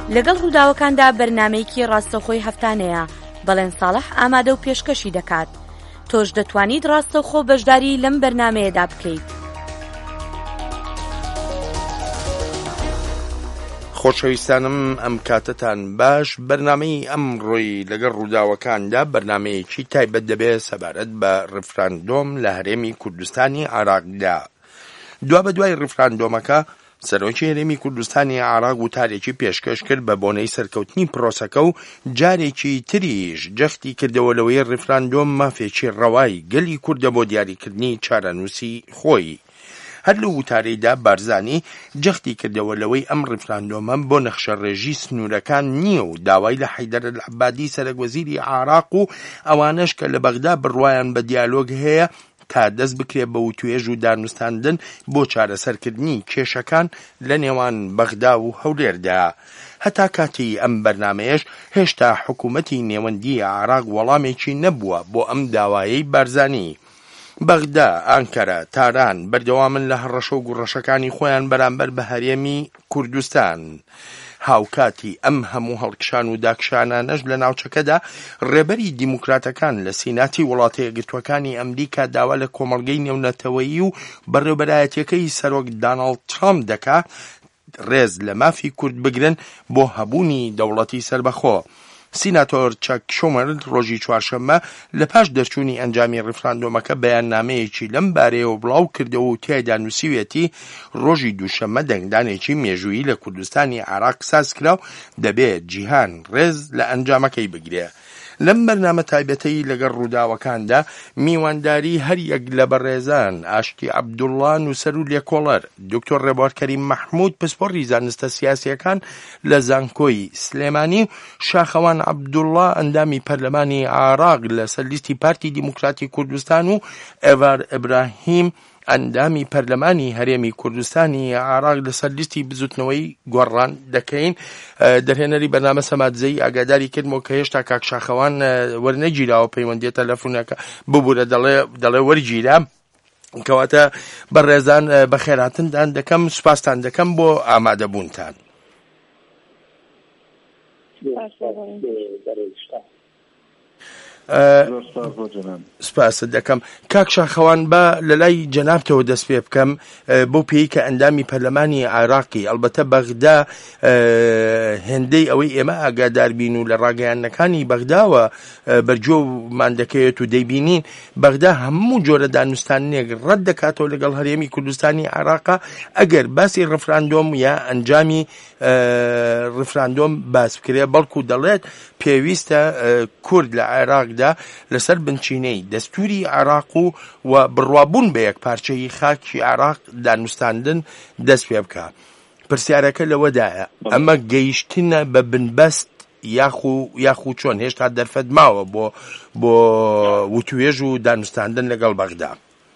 لەگەڵ ڕووداوەکاندا بەرنامەیەکی ڕاستەوخۆی هەفتانەیە، بەڵێن ساڵح ئامادە و پێشکەشی دەکات. تۆش دەتوانیت ڕاستەوخۆ بەشداری لەم بەرنامەیەدا بکەیت. خۆشەویستانم ئەم کاتتان باش. بەرنامەی ئەم ڕۆی لەگەڵ ڕووداوەکاندا بەرنمەیەکی تایبەت دەبێت سەبارەت بە ڕفراندۆم لە هەرێمی کوردستانی عێراقدا. بە دوای ڕفراندۆمەکە سەرۆکی هەرێمی کوردستانی عێراق وتارێکی پێشکەش کرد بە بۆنەی سەرکەوتنی پرۆسەکە و جارێکی تریش جەختی کردەوە لەوەی ڕفراندۆم مافێکی ڕەوای گەلی کوردە بۆ دیاریکردنی چارەنووسی خۆی. هەر لە وتارەیدا بارزانی جەختی کردەوە لەوەی ئەم ڕفراندۆمە بۆ نەخشەڕێژی سنوورەکان نییە و داوای لە حەیدەر العەبادی سەرۆکوەزیری عێراق و ئەوانەش کە لە بەغدا بڕوایان بە دیالۆگ هەیە تا دەست بکرێت بە وتوێژ و دانوستاندن بۆ چارەسەرکردنی کێشەکان لە نێوان بەغدا و هەولێردا. هەتا کاتی ئەم بەرنمەیەش هێشتا حکوومەتی نێوەندی عێراق وەڵامێکی نەبووە بۆ ئەم داوایەی بارزانی. بەغدا، ئانکەرە، تاران بەردەوامن لە هەڕەشە و گوڕەشەکانی خۆیان بەرامبەر بە هەرێمی کوردستان. هاوکاتی ئەم هەموو هەڵکشان و داکشانانەش لە ناوچەکەدا ڕێبەری دیموکراتەکان لە سیناتی وڵاتە یەکگرتووەکانی ئەمریکا داوا لە کۆمەڵگەی نێونەتەوەیی و بەڕێوەبەرایەتیەکەی سەرۆک داناڵد ترامپ دەکا ڕێز لە مافی کورد بگرن بۆ هەبوونی دەوڵەتی سەربەخۆ. سیناتۆر چەک شومەر ڕۆژی چوارشەممە لە پاش دەرچوونی ئەنجامی ڕفراندۆمەکە بەیاننامەیەکی لەم بارەیەوە بڵاو کردەوە و تیایدا نووسیوێتی ڕۆژی دووشەممە دەنگدانێکی مێژوویی لە کوردستانی عێراق ساز کرا و دەبێت جیهان ڕێز لە ئەنجامەکەی بگرێ. لەم بەرنامە تایبەتەی لەگەڵ ڕووداوەکاندا میوانداری هەر یەک لە بەڕێزان ئاشتی عەبدوڵڵا نووسەر و لێکۆڵەر، دکتۆر ڕێبوار کەریم مەحموود پسپۆڕی زانستە سیاسیەکان لە زانکۆی سلێمانی و شاخەوان عەبدوڵڵا ئەندامی پەرلەمانی عێراق لەسەر لیستی پارتی دیموکراتی کوردستان و ئێڤار ئیبراهیم ئەندامی پەرلەمانی هەرێمی کوردستانی عێراق لەسەر لیستی بزوتنەوەی گۆڕان دەکەین. دەرهێنەری بەرنامە سەمادزەی ئاگاداری کردمەوە کە هێشتا کاک شاخەوان وەرنەگیراوە پەیوەندیە تەلەفۆنەکە ببوورە دەڵێ وەرگیرا. کەواتە بەڕێزان بەخێرهاتنتان دەکەم، سوپاستان دەکەم بۆ ئامادەبوونتان. سپاس دەکەم. کاک شاخەوان بە لە لای جەنابتەوە دەست پێ بکەم بۆ پێی کە ئەندامی پەرلەمانی عێراقی ئەلبەتە بەغدا هێندەی ئەوەی ئێمە ئاگادار بین و لە ڕاگەیاندنەکانی بەغداوە بەرجۆمان دەکەوێت و دەیبینین بەغدا هەموو جۆرە دانوستانێک ڕەت دەکاتەوە لەگەڵ هەرێمی کوردستانی عێراقا ئەگەر باسی ڕفراندۆم یا ئەنجامی ڕفراندۆم باس بکرێ، بەڵکو دەڵێت پێویستە کورد لە عێراقدا لەسەر بنچینەی دەستوری عێراق و بڕوابوون بە یەک پارچەی خاکی عێراق دانوستاندن دەست پێ بکە. پرسیارەکە لەوەدایە ئەمە گەیشتنە بە بنبەست یاخو چۆن هێشتا دەرفەت ماوە بۆ وتوێژ و دانوستاندن لەگەڵ بەغدا؟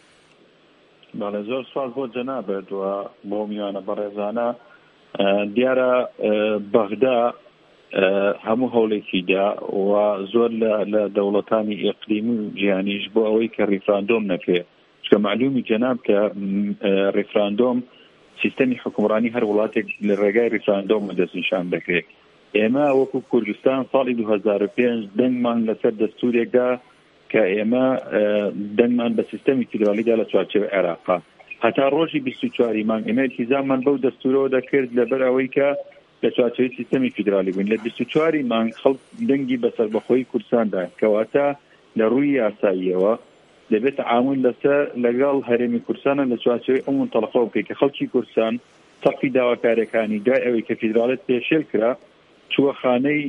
بەڵێ زۆر سوال بۆ جەنابێت و بۆ میوانە بەڕێزانە. دیارە بەغدا هەموو هەوڵێکیدا و زۆر لە دەوڵەتانی ئیقلیمی و جیهانیش بۆ ئەوەی کە ڕیفراندۆم نەکرێ، چکە معلومی جەناب کە ڕیفراندۆم سیستەمی حکومڕانی هەر وڵاتێک لە ڕێگای ڕیفراندۆم دەستنیشان دەکرێت. ئێمە وەکو کوردستان ساڵی 2005 دەنگمان لەسەر دەستورێکدا کە ئێمە دەنگمان بە سیستەمی فیدرالیدا لە چوارچێوەی عێراقا هەتا ڕۆژی 24 مانگ ئێمە التیزاممان بەو دەستورەوە دەکرد لەبەر ئەوەی کە لە چوارچێوەی سیستەمی فیدرالی بووین. لە 24 مانگ خەڵک دەنگی بەسەربەخۆیی کوردستاندا کەواتە لە ڕووی یاساییەوە دەبێت تعامل لەگەڵ هەرێمی کوردستانە لە چوارچێوەی ئەو منتەڵقەوە بکەیت کە خەڵکی کوردستان سەقفی داواکاریەکانی دوای ئەوەی کە فیدراڵێت پێشێل کرا چووە خانەی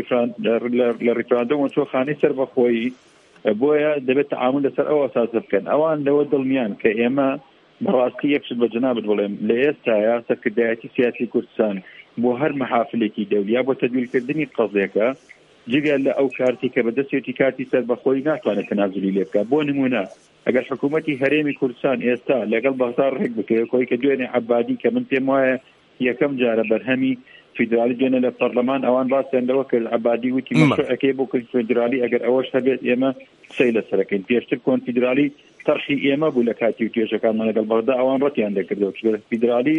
لە ڕیفراندۆم چووە خانەی سەربەخۆیی، بۆیە دەبێت تعامل لەسەر ئەو ئەساسە بکەن. ئەوان لەوە دڵنیان کە ئێمە بەڕاستی یەکشت بە جەنابەت بڵێم لە ئێستایا سەرکردایەتی سیاسی کوردستان بۆ هەر مەحافلێکی دەولی یا بۆ تەدویرکردنی قەزێکە جگە لە ئەو کارتی کە بەدەستێتی کارتی سەربەخۆیی ناتوانێت تەنازولی لێ بکات. بۆ نمونە ئەگەر حکوومەتی هەرێمی کوردستان ئێستا لەگەڵ بەغدا ڕێک بکرێت کۆی کە دوێنێ عەبادی کە من پێم وایە یەکەم جارە بەرهەمی فیدرالی دوێنە لە پەرلەمان ئەوان باسییان لەوە کرد عەبادی وتی مەشروعەکەی بۆ فیدرالی ئەگەر ئەوەش هەبێت ئێمە سەی لەسەرەکەین. پێشتر کۆنفیدرالی تەرخی ئێمە بوو لە کاتی و توێژەکانمان لەگەڵ بەغدا ئەوان ڕەتیان دەکردەوە فیدرالی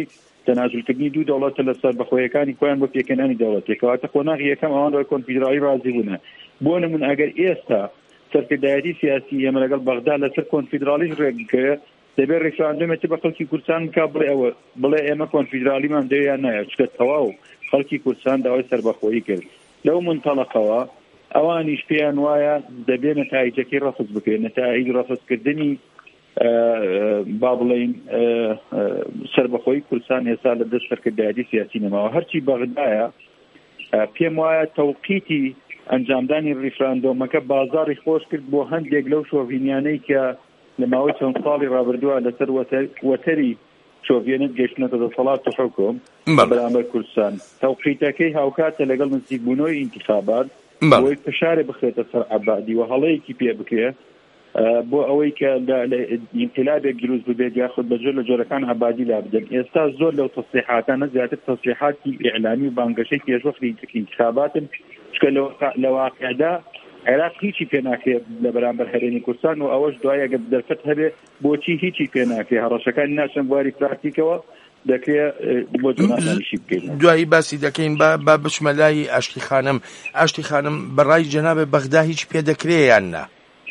تەنازولکردنی دوو دەوڵەتە لەسەر بەخۆیەکانی خۆیان بۆ پێکەنانی دەوڵەتێکەوەتە قۆناغی یەکەم ئەوان ڕۆی کۆنفیدرالی ڕازی بوونە بۆ نمونە ئەگەر ئێستا سەرکردایەتی سیاسی ئێمە لەگەڵ بەغدا لەسەر کۆنفیدرالیش ڕێگەکەوێت دەبێت ڕێفراندۆمێتی بە خەڵکی کوردستان بکات بڵێ ئێمە کۆنفیدرالیمان دەوێت نایە چکە تەواو خەڵکی کوردستان داوای سەربەخۆیی کرد لەو منتەڵەقەوە ئەوانیش پێیان وایە دەبێت نەتایجەکەی ڕەفز بکرێت نەتایج ڕەفزکردنی با بڵێین سەربەخۆیی کوردستان ئێستا لە دەست سەرکردایەتی سیاسی نەماوە هەرچی بەغدایە پێم وایە تەوقیتی ئەنجامدانی ڕیفراندۆمەکە بازاڕی خۆش کرد بۆ هەندێک لەو شۆڤینیانەی کە لە ماوەی چەند ساڵی ڕابردووە لەسەر وەتەری شۆڤێنت گەشتنەتە دەسەڵات و حکوم بەرامبەر کوردستان تەوقیتەکەی هاوکاتە لەگەڵ نزیکبوونەوەی ئینتیخابات بۆی فشارێ بخرێتە سەر عەبادی و هەڵەیەکی پێ بکرێ بۆ ئەوەی کە ئینقلابێک دروست ببێت یاخود بەجۆر لە جۆرەکان عەبادی لا بدەن ئێستا زۆر لەو تەسریحاتانە زیاتر تەسریحاتی ئیعلامی و بانگەشەی پێشوەختی ئینتیخاباتن چکە لە واقعدا عێراق هیچی پێ ناکرێت لە بەرامبەر هەرێمی کوردستان و ئەوەش دوایە گە دەرفەت هەبێ بۆچی هیچی پێ ناکرێت هەڕەشەکانی ناچەند بواری پراکتیکەوە دەکرێت بۆ جۆناتانیشی بکەین دوایی باسی دەکەین با بچمە لای ئاشتی خانم ئاشتی خانم بەڕای جەنابێ بەغدا هیچ پێ دەکرێت یان نا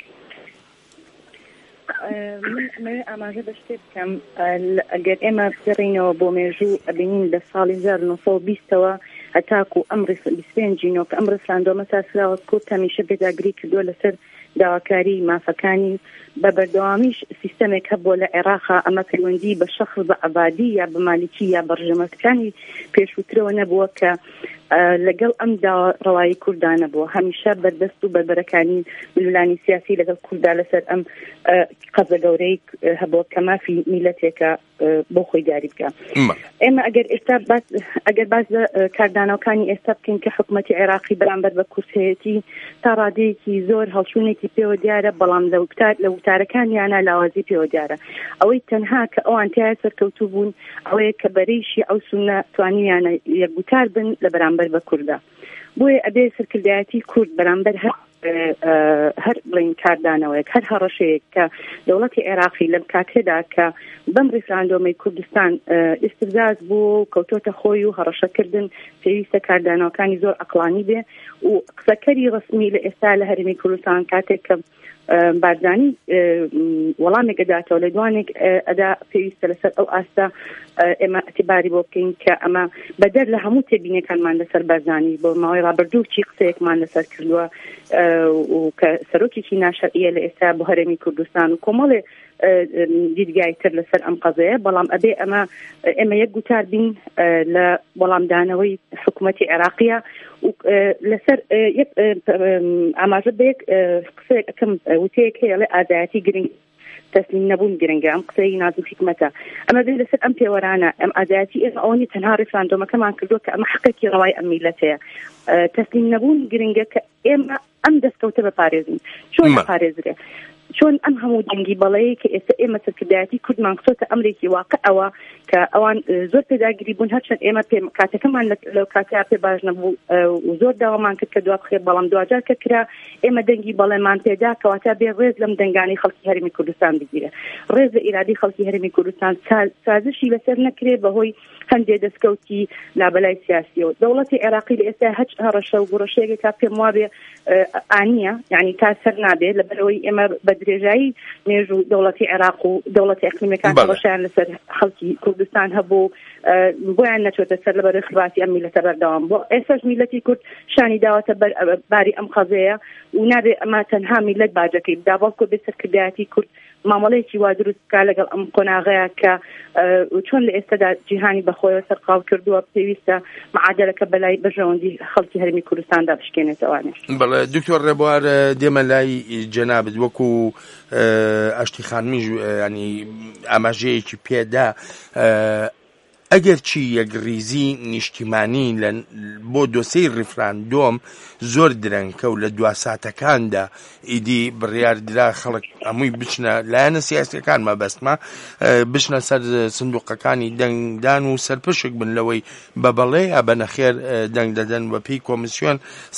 من ئاماژە بە شتێ بکەم ئەگەر ئێمە بگەڕینەوە بۆ مێژوو ئەبینین لە ساڵی 1920ەوە هەتاکو ئەم 25 کە ئەم ڕیفراندۆمە ساسراوە کورد هەمیشە پێداگری کردووە لەسەر داواکاری مافەکانی بە بەردەوامیش سیستەمێک هەبووە لە عێراقا ئەمە پەیوەندی بە شەخص بە عەبادی یا بە مالیکی یا بە ڕژەمەتەکانی پێشووترەوە نەبووە کە لەگەڵ ئەم داڕەوایی کوردانە بووە هەمیشە بەردەست و بەربەرەکانی ملولانی سیاسی لەگەڵ کووردا لەسەر ئەم قەزە گەورەی هەبووە کە مافی میلەتێکە بۆ خۆی دیاری بکە ئێمە ئەگەر باز کاردانەوەکانی ئێستا بکەین کە حکوومەتی عێراقی بەرامبەر بە کورسەتی تا ڕادەیەکی زۆر هەڵچوونێکی پێوە دیارە بەڵام لە وتارەکانیانە لاوازی پێوە دیارە ئەوەی تەنها کە ئەوان تایە سەرکەوتوو بوون ئەوەیە کە بەرەیشی ئەو سونە توانیانە یەکگوتار بن لە بەرامبەر بە کووردا بۆیە ئەبێ سەرکردایەتی کورد بەرامبەر هەر بڵین کاردانەوەیەک هەر هەڕەشەیەک کە دەوڵەتی عێراقی لەم کاتێدا کە بەم ڕیفراندۆمەی کوردستان ئیستفزاز بوو کەوتۆتە خۆی و هەڕەشەکردن پێویستە کاردانەوەکانی زۆر عەقڵانی بێ و قسەکەری ڕسمی لە ئێستا لە هەرێمی کوردستان کاتێک کە بارزانی وەڵامێک ئەداتەوە لە دوانێک ئەدا پێویستە لەسەر ئەو ئاستا ئێمە ئەتیباری بۆ بکەین کە ئەمە بەدەر لە هەموو تێبینەکانمان لەسەر بارزانی بۆ ماوەی ڕابردوو چی قسەیەکمان لەسەر کردووە و کە سەرۆکێکی ناشەرعیە لە ئێستا بۆ هەرێمی کوردستان و کۆمەڵێ دیدگای تر لەسەر ئەم قەزەیە بەڵام ئەبێ ئێمە یەک گوتار بین لە وەڵامدانەوەی حکوومەتی عێراقیە و لەسەر ئاماژە بەیەک قسەیەک ئەەکەم وتەیەک هەیە لە ئازایەتی گرنگ تەسلیم نەبوون گرنگە ئەم قسەی نازم حکمەتە ئەمە بێ لەسەر ئەم پێوەرانە ئەم ئازایەتی ئێمە ئەوەنی تەنها ڕیفراندۆمەکەمان کردووە کە ئەمە حقێکی ڕەوای ئەم میلەتەیە تەسلیم نەبوون گرنگە کە ئێمە ئەم دەستکەوتە بەپارێزین چۆن بەپارێزرێ چۆن ئەم هەموو جەنگی بەڵەیە کە ئێستا ئێمە سەرکردایەتی کوردمان قسۆتە ئەمرێکی واقعەوە کە ئەوان زۆر پێداگیری بوون هەرچەند ئێمە کاتەکەمان لەو کاتیا پێ باش نەبوو و زۆر داوامان کرد کە دوا بخێر بەڵام دوجار کە کرا ئێمە دەنگی بەڵێمان پێدا کەواتە بێ ڕێز لەم دەنگانی خەڵکی هەرێمی کوردستان بگیرە ڕێز لە ئیرادی خەڵکی هەرێمی کوردستان سازشی لەسەر نەکرێ بەهۆی هەندێک دەستکەوتی لابەلای سیاسیەوە دەوڵەتی عێراقی لە ئێستا هەچ هەڕەشە و گوڕەشەیەکێکا پێم وابێ ئانیە یعنی تا سەر نابێت لەبەرەوەی ئێمە بە درێژایی مێژوو دەوڵەتی عێراق و دەوڵەتی ئەقلیمەکان ڕەشیان لەسەر خەڵکی کوردستان هەبوو بۆیان نەچۆتە سەر لەبەر خباتی ئەم میلەتە بەردەوام بۆ ئێستاش میلەتی کورد شانی داوەتە باری ئەم قەزەیە و نابێ ئەمە تەنها میلەت باجەکەی بدا بەڵکو بێ سەرکردایەتی کورد مامەڵەیەکی وا دروست بکا لەگەڵ ئەم قۆناغەیە کە چۆن لە ئێستادا جیهانی بەخۆیەوە سەرقاڵ کردووە پێویستە معادلەکە بەلای بەژەوەندی خەڵکی هەرمی کوردستاندا بشکێنێتەوانێ. بەڵێ دکتۆر ڕێبوار دێمە لای جەنابت وەکو ئاشتی خانمیش ینی ئاماژەیەکی پێدا ئەگەر چی یەکریزی نیشتیمانی بۆ دۆسەی ڕیفراندۆم زۆر درەنگکە و لە دواساتەکاندا ئیدی بڕیاردرا خەڵک هەمووی بچنە لایەنە سیاسیەکان مەبەستمە بچنە سەر سندوقەکانی دەنگدان و سەرپشک بن لەوەی بەبەڵێ ئەبەنە خێر دەنگ دەدەن بە پێی کۆمیسیۆن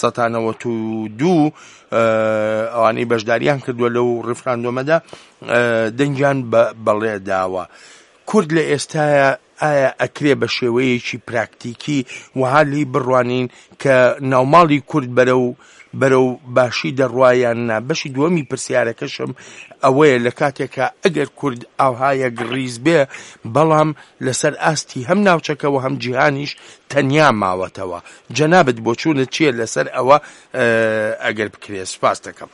1992 ئەوانەی بەشداریان کردووە لەو ڕیفراندۆمەدا دەنگیان بەڵێ داوە. کورد لە ئێستاە ئایا ئەکرێ بە شێوەیەکی پراکتیکی وها لی بڕوانین کە ناوماڵی کورد بەرەو باشی دەڕوایان نا؟ بەشی دووەمی پرسیارەکەشم ئەوەیە لە کاتێکە ئەگەر کورد ئاوهایە گڕیز بێ بەڵام لەسەر ئاستی هەم ناوچەکەەوە هەم جیهانیش تەنیا ماوەتەوە، جەنابەت بۆ چوونت چییە لەسەر ئەوە ئەگەر بکرێ؟ سپاس دەکەم.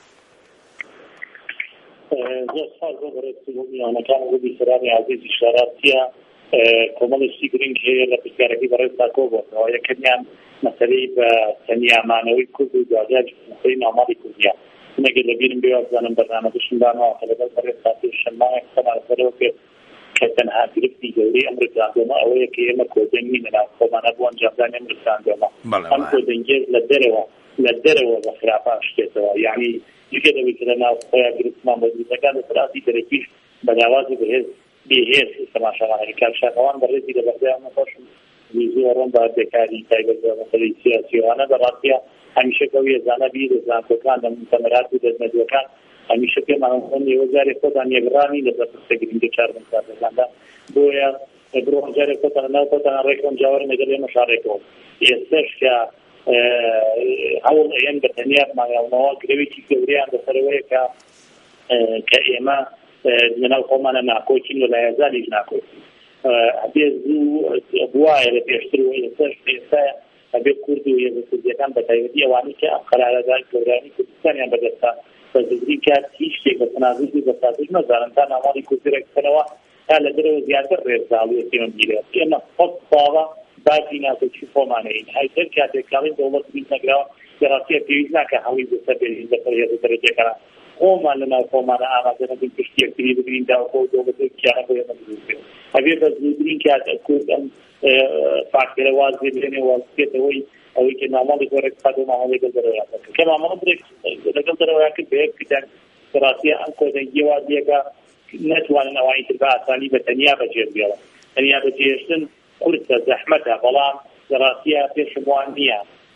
زۆر سپاس بۆ بەڕێزیەکان بۆ بیسەرانی عەزیزی شاراتیە. کۆمەڵێکی گرنگ هەیە لە پرسیارەکەی بەڕێزدا کۆبوونەوە. یەکەمیان مەسەلەی بە تەنیامانەوەی کورد و جواجاری ناوماڵی کوردیە. نەگەر لەبیرم بێ وازانم بەرنامەکەشم دانەوە کە لەگەڵ بەڕێزدا شەمایەک قسەمان بێت کە تەنها گرفتی گەورەی ئەم ڕێکخراندۆمە ئەوەیە کە ئێمە کۆدەنگی لەناو خۆمانە بۆ ئەنجامدانی ئەم ڕێکخراندۆمە. ئەم کۆدەنگێ لە دەرەوە بە خراپان شتێتەوە، یعنی جگە دەوێت کە لەناو خۆیان گرفتمان بە دووزەکان لەسەر ئاستی دەرەکیش بە داوازی بەهێز تەماشاوانەکەی کارشاکەوان بەڕێزی لە بەردەیان نەخۆشم زۆڕۆم بە بێکاری تایبەت بە مەسەلەی سیاسیوانە بەڕاستیە هەمیشە کەوی ێزانە بیر دەزانکۆکان لە مؤتەمەرات و دەستنەدوەکان هەمیشە پێمان ئێوە جارێک خۆتان یەکڕانی لەسەر پرسە گرنگە چار دەکاندا بۆیە بڕۆ جارێک خۆتان لەناو خۆتان ڕێکۆن جاوەڕ لەگەڵ ئێمە شاڕێکەوە. ئێستش کە هەوڵ ئەیەن بە تەنیا ماگەڵنەوە گرەوێکی گەورەیان لەسەرەوەیە کە ئێمە لەناو خۆمانە ناکۆچین و لایەزالیش ناکۆچین. ئەبێ زوو بوایە لە پێشتر و ئێستا ئەبێ کورد و هێزە کوردیەکان بە تایبەتی ئەوانەی کە ئەم قەرارەدانی گەورانی کوردستانیان بەدەستە بەزگری کات هیچ شتێک بە تەنازوڵ و بە سازش نەزانن تا ناوماڵی کوردی ڕێکخستنەوە تا لە دەرەوە زیاتر ڕێزاڵی ئێمە بیرێت. ئێمە فەت ساڵە باسی ناکۆچی خۆمانەین هەر کاتێک کاڵی دەوڵەت بیت نەگراوە لەڕاستیە پێویست ناکە هەوڵی بەسەر بێژین لەسەر هێزە دەرەجەکانە خۆمان لەناو خۆمانە ئامادە نەبین پشتیەکتری بگرین داوەکە و دەوڵەتێکیانە بۆ ئێمە دروست بێت. ئەبێ بە زووترین کاتە کورد ئەم فاکتەرە واز بێنێ واز بکرێتەوەی ئەوەی کە ناوماڵی خۆڕێک قەدە ماوەڵی لەگەڵ دەرەوەیان بکرد کە مامەڵە برێک لەگەڵ دەرەوەیان کرد بە یەک کتان ڕاستیە ئەم کۆدەنگیە وازیەکە نەتوانن ئەوانی تر بە ئاسانی بە تەنیا بەجێ بێڵن. تەنیا بەجێهێشتن قورسە زەحمەتە، بەڵام ڕاستیە پێشم وان نییە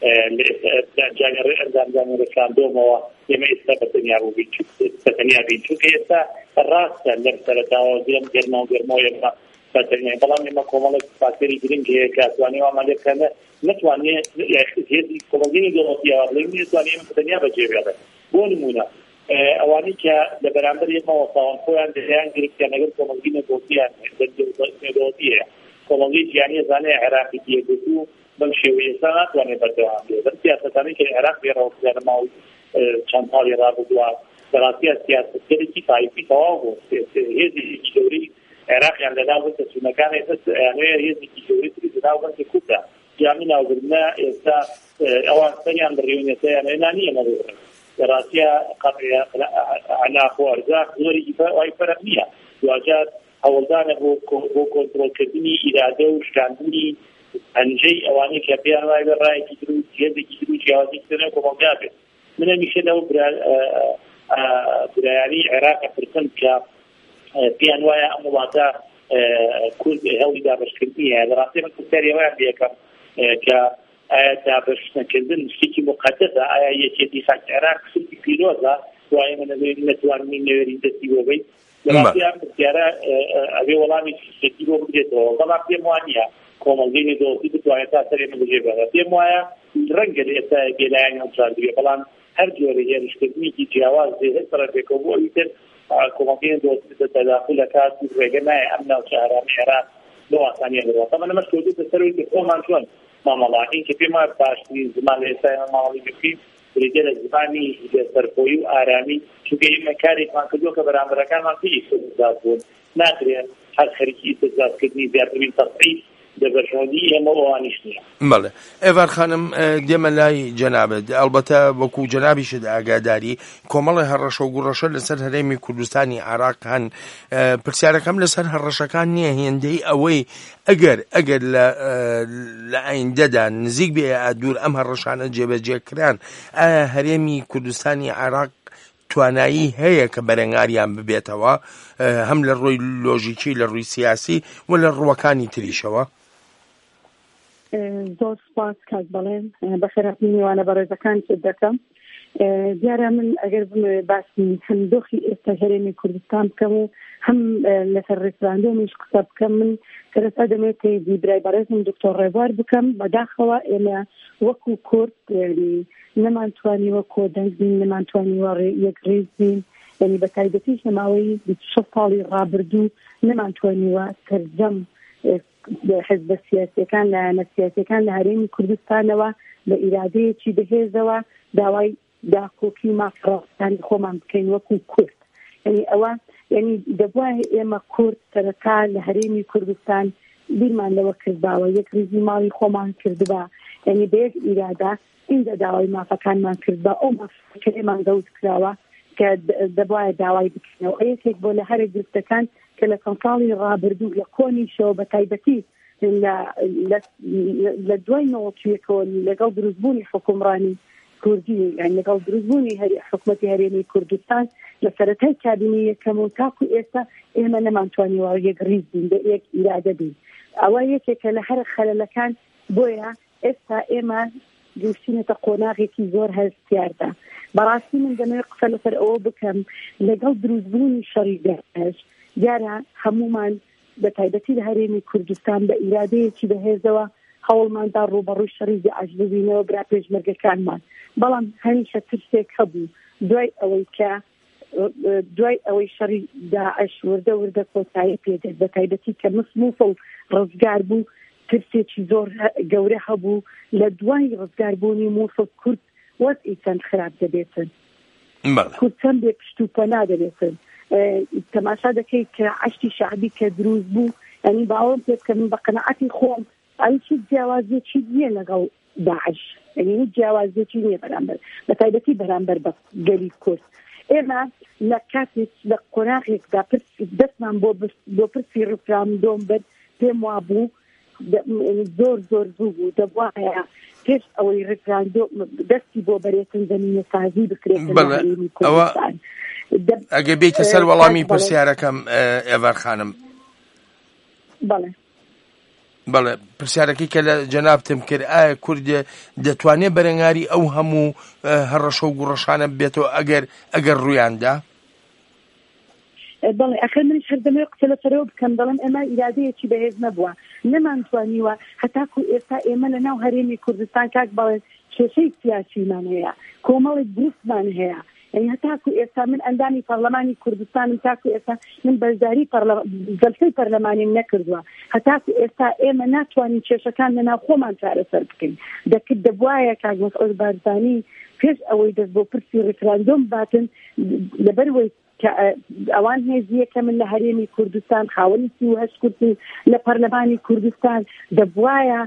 ئەنجامی ڕێکخراندۆمەوە ئێمە ئێستا بەتەنیا بین چونکە ئێستا ڕاستە لەم سەرەتاوە لەم گەرمەوە ئێمە بەتەنیا، بەڵام ئێمە کۆمەڵێک فاکتەری گرنگ هەیە کە ئەتوانێ ئامادە بکەنە نەتوانێت هێزی کۆمەڵگەی دەوڵەتیەوە نەتوانێ ئێمە بەتەنیا بەجێ بێڵێن. بۆ نمونە ئەوانەی کە لە بەرامبەر ئێمەوە ساوان خۆیان دەیان گرفتیان لەگەڵ کۆمەڵگەی نەدۆڵەتیە کۆمەڵگەی جیهانی زانەیە عێراقی پێگوتو بەم شێوەیە ئێستا ناتوانێت بەردەوام بێت. بەم سیاسەتانەی کە عێراق بێڕەوە لە ماوەی چەند ساڵی ڕابردووە بەڕاستیە سیاسەتگەرێکی تایپی تەواو بوو. هێزێکی گەورەی عێراقیان لەناو بەرچەسوونەکانی ئەوەیە هێزێکی گەورەی تری لەناو بەرچە کوردە جامی ناوبردنە ئێستا ئەوان سەریان بڕێونێتیان هێنانیە نەبووڕێن بەڕاستیە عەلاق و ئەرزاق زۆری وای فەرق نییە. دوجار هەوڵدانە بۆ کۆنتڕۆلکردنی ئیرادە و شکاندنی ئەنجەی ئەوانەی کە پێیان وای بە ڕایەکی تر و هێزێکی تر و جیاوازێکی تر کۆمەڵگا بێت. من هەمیشە لەو برایانی عێراقە پرسم کە پێیان وایە ئەم وڵاتە کورد هەوڵی دابەشکردنی هەیە. لەڕاستی من پرسیاری ئەویان دەکەم کە ئایا دابەشکردن شتێکی مقەدەسە؟ ئایا یەکێتی خەڵکی عێراق شتێکی پیرۆزە؟ وایە من نەتوانین نوێری دەستی بۆ بێت؟ لەڕاستی ئەم پرسیارە ئەبێ وەڵامی شتێکی بۆ بگرێتەوە. بەڵام پێم وانییە کۆمەڵگەی نێودەوڵەتی بتوانێت تا سەر ئێمە بەجێ بێڵێت. پێم وایە ڕەنگە ئێستا بێلایەنی هەڵبژاردوویە، بەڵام هەر جۆرە هێرشکردنێکی جیاواز هەر سەرەکێکەوە بۆ ئەوی تر کۆمەڵگەی نێودەوڵەتی تەداخل دەکات و ڕێگە نایە ئەم ناوچە ئارامی عێراق بۆ ئاسانیە بڕوات. ئەمە نەمەش کەوتوتە سەرەوەی خۆمان چۆن مامەڵانی کە پێم وایە باشترین زمان لە ئێستا ئێمە ماوەڵی بکەین بریدە لە زمانی سەرخۆیی و ئارامی، چونکە ئێمە کارێکمان کردووە کە بەرامبەرەکانمان پێی استداد بوون. ناکرێت هەر خەریکی استدادکردنی زیاترین تەسعید دەبەشۆنی ئێمە ئەوانیش نییە. بەڵێ ئێڤار خانم دێمە لای جەنابەت. ئەلبەتە وەکو جەنابیشت ئاگاداری کۆمەڵی هەڕەشە و گوڕەشە لەسەر هەرێمی کوردستانی عێراق هەن. پرسیارەکەم لەسەر هەڕەشەکان نییە، هێندەی ئەوەی ئەگەر لە ئایندەدا نزیک بێ دوور ئەم هەڕەشانە جێبەجێکران ئایا هەرێمی کوردستانی عێراق توانایی هەیە کە بەرەنگاریان ببێتەوە هەم لە ڕۆی لۆژیکی لە ڕووی سیاسی و لە ڕووەکانی تریشەوە؟ زۆر سپاس کاک بەڵێن بەخێرهاتنی میوانە بەڕێزەکان دەکەم. دیارە من ئەگەر باسی هەندۆخی ئێستا هەرێمی کوردستان بکەم و هەم لەسەر ڕێکخراندنیش قسە بکەم من سەرەتا دەمێت تێدی برای بەڕێزم دکتۆر ڕێبوار بکەم بەداخەوە ئێمە وەکو کورد نەمانتوانیوە کۆدەنگ بین نەمانتوانیوە یەک ڕێز بین یعنی بە تایبەتیش لەماوەی 26 ساڵی ڕابردوو نەمانتوانیوە سەرجەم حزب سیاسیەکان لایەنە سیاسیەکان لە هەرێمی کوردستانەوە بە ئیرادەیەکی بەهێزەوە داوای داکۆکی مافڕاستانی خۆمان بکەین وەکو کورد یعنی ئەوە یعنی دەبوایە ئێمە کورد سەرەتا لە هەرێمی کوردستان بیرمان لەوە کردباوە یەک ریزی ماڵی خۆمان کردبا یعنی بە یەک ئیرادا ئینجا داوای مافەکانمان کردبا ئەو مافەکەمان دەوت کراوە کە دەبوایە داوای بکەینەوە یەکێک بۆ لە هەرێک گرفتەکان کە لە کۆنتاڵی ڕابردوو لە کۆنیشەوە بە تایبەتی لە دوای نەوەتویەکەوە لەگەڵ دروستبوونی حکومڕانی کوردی یعنی لەگەڵ دروستبوونی حکومەتی هەرێمی کوردستان لە سەرەتای کابینی یەکەم و تاکو ئێستا ئێمە نەمانتوانیوە یەک ڕیز بین بە یەک ئیرادە بین ئەوە یەکێکە لە هەر خەلەلەکان بۆیە ئێستا ئێمە گەیشتینەتە قۆناغێکی زۆر هەستیاردا بەڕاستی من دەمەوێت قسە لەسەر ئەوە بکەم لەگەڵ دروستبوونی شەڕی داعش دیارە هەمومان بە تایبەتی لە هەرێمی کوردستان بە ئیرادەیەکی بەهێزەوە هەوڵماندا ڕوبەڕووی شەڕی داعش ببینەوە برا پێشمەرگەکانمان بەڵام هەمیشە ترسێک هەبوو دوای ئەوەی شەڕی داعش وردە کۆتایی پێدێت بە تایبەتی کە مووسڵ ڕزگار بوو ترسێکی زۆر گەورە هەبوو لە دوای ڕزگاربوونی مووسڵ کورد وەزئی چەند خراپ دەبێتن کورد چەند بێ پشت و پەنا دەبێتن تەماشا دەکەیت کە عەشتی شەعبی کە دروست بوو یعنی باوەڕم پێ بکە من بە قەناعەتی خۆم ئەوشی جیاوازیەکی نییە لەگەڵ داعش یعنی جیاوازیەکی نییە بەرامبەر بە تایبەتی بەرامبەر بە گەلی کورد ئێمە لە کاتێک لە قۆناغێکدا دەستمان بۆ پرسی ڕفراندۆم برد پێم وابوو زۆر زۆر زوو بوو دەبوایە پێش ئەوەی ڕفراندۆم دەستی بۆ بەرێتن زەمینە سازی بکرێتن هەرێمی کوردستان ئەگە بێتە سەر وەڵامی پرسیارەکەم ئێڤەر خانم بەڵێ پرسیارەکەی کە لە جەنابتم کرد ئایا کوردە دەتوانێت بەرەنگاری ئەو هەموو هەڕەشە و گوڕەشانە بێتەوە ئەگەر ڕوویاندا بەڵێ ئەخر منیش هەردەمەوێت قسە لەسەرەوە بکەم دەڵێم ئێمە ئیرادەیەکی بەهێز نەبووە نەمانتوانیوە هەتاکو ئێستا ئێمە لە ناو هەرێمی کوردستان کاک بەڵێن کێشەی سیاسیمان هەیە کۆمەڵێک دروستمان هەیە یعنی هەتاکو ئێستا من ئەندامی پەرلەمانی کوردستانم تاکو ئێستا من بەشداری جەلسەی پەرلەمانیم نەکردووە هەتاکو ئێستا ئێمە ناتوانین کێشەکان لەناو خۆمان چارەسەر بکەین دەبوایە کاک مەسعود بارزانی پێش ئەوەی دەست بۆ پرسی ڕفراندۆم باتن لەبەرەوەی ئەوان هێزیەکە من لە هەرێمی کوردستان خاوەنی 38 کورد لە پەرلەمانی کوردستان دەبوایە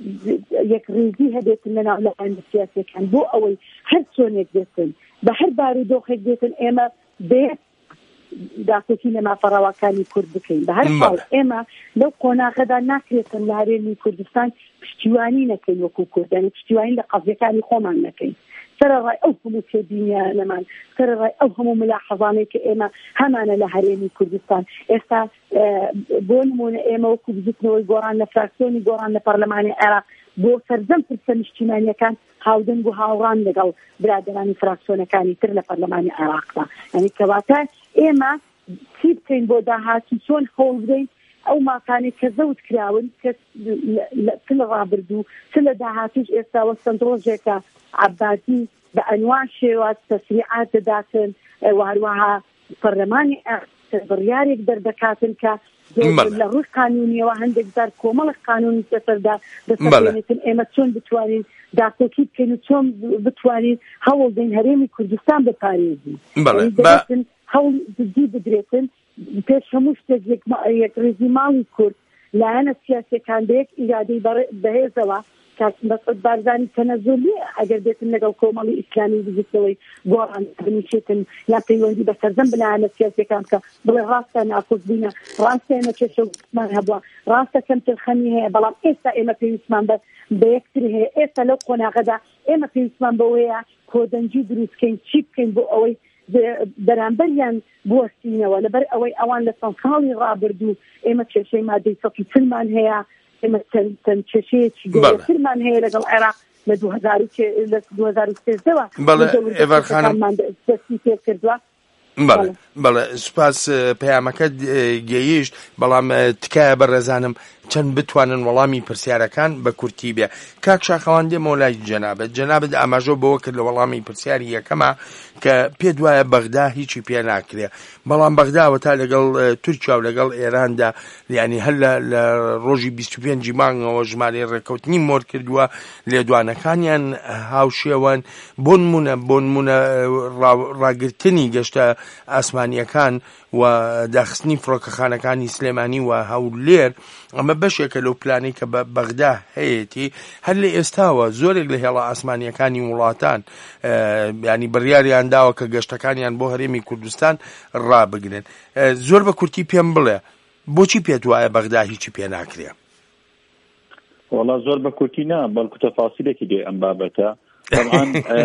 یەک ڕێزی هەبێتن لەناو لایەنە سیاسیەکان بۆ ئەوەی هەر چۆنێک بێتن بە هەر بارودۆخێک بێتن ئێمە بێت داخۆکی لە مافەڕاوەکانی کورد بکەین بە هەر حاڵ ئێمە لەو قۆناغەدا ناکرێتن لە هەرێمی کوردستان پشتیوانی نەکەین وەکو کورد یعنی پشتیوانی لە قەزیەکانی خۆمان نەکەین سەرڕای ئەو هەموو تێبینیانەمان سەرڕای ئەو هەموو ملاحەزانەی کە ئێمە هەمانە لە هەرێمی کوردستان ئێستا بۆ نمونە ئێمە وەکو بزیتنەوەی گۆڕان لە فراکسیۆنی گۆڕان لە پەرلەمانی عێراق بۆ سەرجەم پرسە نیشتیمانیەکان هاودنگ و هاوڕان لەگەڵ برادرانی فراکسیۆنەکانی تر لە پەرلەمانی عێراقدا یعنی کەواتە ئێمە چی بکەین بۆ داهاتوو چۆن هەوڵ بدەین ئەو ماکانێک کە زەوت کراون کە لە ڕابردوو چ لە داهاتووش ئێستا وەستەند ڕۆژێکە عەباسی بە ئەنواع شێوە تەسریعات دەداتن وهروەها پەرلەمانی بڕیارێک دەردەکاتن کە لە ڕووی قانونیەوە هەندێک جار کۆمەڵی قانونی سەردا دەسەڵێنێتن ئێمە چۆن بتوانین داکۆکی بکەین و چۆن بتوانین هەوڵ بدەین هەرێمی کوردستان بپارێزین هەوڵ جدی بدرێتن پێش هەموو شتێک یەک ڕێزی ماڵی کورد لایەنە سیاسیەکان بە یەک ئیرادەی بەهێزەوە کاک مەسعود بارزانی تەنەزولی ئەگەر بێتن لەگەڵ کۆمەڵی ئیسلامی بگیتەوەی گۆڕان بنیشێتن یا پەیوەندی بە سەرجەم بلایەنە سیاسیەکان بکە بڵێ ڕاستە ناخۆش بووینە ڕاستە ئێمە کێشەمان هەبووە ڕاستە کەم ترخەمی هەیە بەڵام ئێستا ئێمە پێویستمان بە یەکتر هەیە ئێستا لەو قۆناغەدا ئێمە پێویستمان بەوەیە کۆدەنجی دروستکەین چی بکەین بۆ ئەوەی بەرامبەریان بوەستینەوە لەبەر ئەوەی ئەوان لە چەند ساڵی ڕابردوو ئێمە کێشەی مادەی سەفی فلمان هەیە ئێمە چەند کێشەیەکی گەورەترمان هەیە لەگەڵ عێراق لە 2013ەوە ئێڤەرخانم دەستی پێ کردووە. بەڵێ سوپاس پەیامەکەت گەیشت، بەڵام تکایە بەڕێزانم چەند بتوانن وەڵامی پرسیارەکان بە کورتی بێ. کاک شاخەوان دێمەوە لای جەنابەت ئاماژە بەوە کرد لە وەڵامی پرسیاری یەکەمە کە پێ دوایە بەغدا هیچی پێ ناکرێ، بەڵام بەغداوە تا لەگەڵ تورکیا و لەگەڵ ئێراندا یعنی هەر لە ڕۆژی 25 مانگەوە ژمارەی ڕێکەوتنی مۆر کردووە لێدوانەکانیان هاوشێوەن. بۆ نمونە ڕاگرتنی گەشتە ئاسمانیەکان و داخستنی فڕۆکەخانەکانی سلێمانی و هەولێر ئەمە بەشێکە لەو پلانەی کە بە بەغدا هەیەی هەر لە ئێستاوە زۆرێک لە هێڵە ئاسمانیەکانی وڵاتان ینی بڕیاریان داوە کە گەشتەکانیان بۆ هەرێمی کوردستان ڕابگرن. زۆر بە کورتی پێم بڵێ بۆچی پێت وایە بەغدا هیچی پێ ناکرێ؟ وەڵا زۆر بە کورتی نا، بەڵکو تەفاسیلێکی دێ ئەم بابەتە. طبعا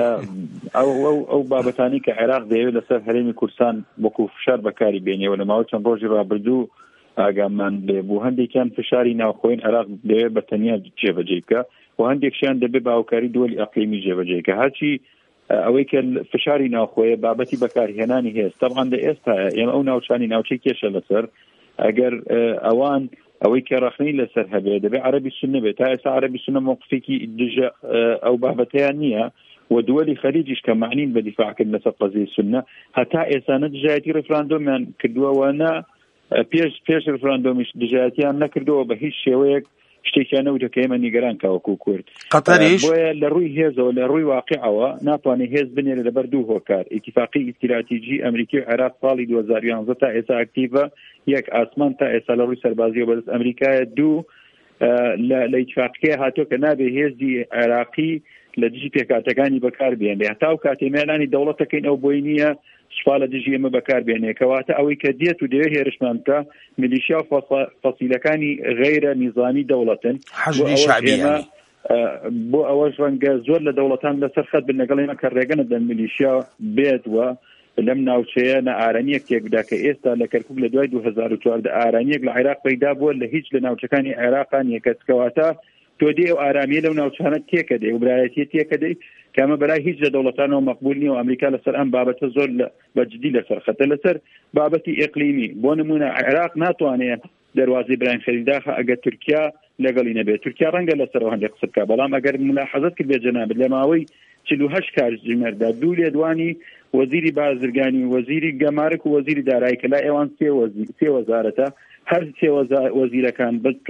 ئەو بابەتانی کە عێراق دەیەوێت لەسەر هەرێمی کوردستان وەکو فشار بەکاری بێنێەوە لە ماوەی چەند ڕۆژی ڕابردوو ئاگامان لێ بوو. هەندێکیان فشاری ناوخۆین عێراق دەوێت بە تەنیا جێبەجێ بکە و هەندێکشیان دەبێت بە هاوکاری دووەلی ئەقلیمی جێبەجێ کە هەرچی ئەوەی کە فشاری ناوخۆیە بابەتی بەکارهێنانی هێست. طبعا لە ئێستا ئێمە ئەو ناوچانی ناوچەی کێشە لەسەر ئەگەر ئەوان ئەوەی کە ڕەخنەی لەسەر هەبێ دەبێت عەرەبی سونە بێت. تا ئێستا عەرەبی سونە موقفێکی دژە ئەو بابەتەیان نییە و دووەلی خەلیجیش کە معنین بە دیفاعکردن لەسەر قەزیی سونە هەتا ئێستا دژایەتی ڕێفراندۆمیان کردووەوە نە پێش ڕێفراندۆمیش دژایەتیان نەکردەوە بە هیچ شێوەیەک شتێکیان نەوتە کە ئێمە نیگەران کاوەکو کورد. قەتەریش بۆیە لە ڕووی هێزەوە لە ڕووی واقعەوە ناتوانێت هێز بنێرە لەبەر دوو هۆکار. ئیتیفاقی ئیستراتیجی ئەمریکی و عێراق ساڵی 2011 تا ئێستا ئاکتیڤە، یەک ئاسمان تا ئێستا لە ڕووی سەربازیەوە بەدەست ئەمریکایە، دوو لە ئیتیفاقیە هاتووە کە نابێ هێزی عێراقی لە دژی پێکاتەکانی بەکار بێنێ. هەتا و کاتێمێنانی دەوڵەتەکەین ئەو بۆی نییە سوپا لە دژی ئێمە بەکار بێنێ، کەواتە ئەوەی کە دێت و دەوێت هێرشمان بکە میلیشیا و فەسیلەکانی غەیرە نیزامی دەوڵەتن. بۆ ئەوەش ڕەنگە زۆر لە دەوڵەتان لەسەر خەت بن لەگەڵ ئێمە کە ڕێگە نەدەن میلیشیا بێت وە لەم ناوچەیە نە ئارانیەک تێکدا کە ئێستا لە کەرکووک لە دوای 2014 ئارانیەک لە عێراق پەیدا بووە لە هیچ لە ناوچەکانی عێراقان یەکەس. کەواتە تۆ دێ و ئارامیە لەو ناوچانە تێکەدەی و برایەتی تێکەدەی کە ئەمە بەلای هیچ لە دەوڵەتانەوە مەقبول نییە و ئەمریکا لەسەر ئەم بابەتە زۆر بەجددی لەسەر خەتە. لەسەر بابەتی ئێقلیمی بۆ نمونە عێراق ناتوانێت دەواازەی براین خەلیلداخە ئەگەر تورکیا لەگەڵی نەبێت. تورکیا ڕەنگە لەسەرەوە هەندێک قسە بکە، بەڵام ئەگەر ملاحەزەت کرد بێ جەنابەت لە ماوەی 48 کاتژمێردا دوو لێدوانی وەزیری بازرگانی، وەزیری گەمارک و وەزیری دارایی کە لا ئێوان سێ وەزارەتە هەر سێ وەزیرەکان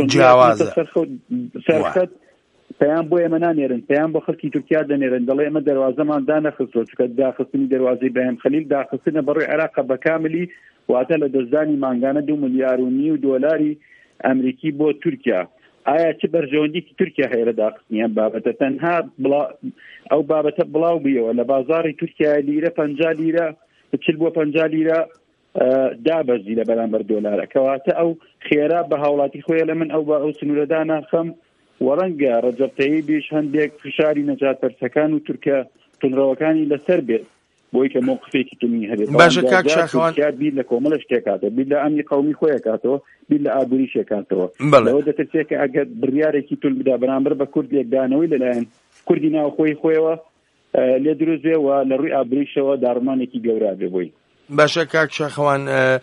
سەرخەت پەیام بۆ ئێمە نانێرن، پەیام بۆ خەڵکی تورکیا دەنێرن، دەڵێ ئێمە دەواازەمان دانەخستۆ چکە داخستنی دەواازەی براین خەلیل داخستنە بەڕێی عێراق بەکاملی واتە لە دەستدانی مانگانە 2.5 ملیار دۆلاری ئەمریکی بۆ تورکیا. ئایا چه بەرژەوەندێکی تورکیا هەیە لە داخستنی ئەم بابەتە؟ تەنها ئەو بابەتە بڵاو بیەوە لە بازاڕی تورکیا لیرە 50 لیرە 40 بۆ 50 لیرە دابەزی لە بەرامبەر دۆلارە. کەواتە ئەو خێرا بە هاوڵاتی خۆی لە من ئەو سنوورەدا ناخەم وەڕەنگە ڕەجەب تەییبیش هەندێک فشاری نەجات پەرسەکان و تورکیا تونڕەوەکانی لەسەر بێت بۆی کە موقفێکی تونی هەبێت. باشە کاک شاخەوان بیر لە کۆمەڵە شتێکاتەوە، بیر لە ئەمنی قەومی خۆی کاتەوە، بیر لە ئابووری شێکاتەوە. لەوە دەترسێت کە ئەگەر بڕیارێکی تون بدا بەرامبەر بە کورد یەکدانەوەی لەلایەن کوردی ناوخۆی خۆیەوە لێ دروستێەوە لە ڕووی ئابووریشەوە داڕمانێکی گەورە بێ بۆی. باشە کاک شاخەوان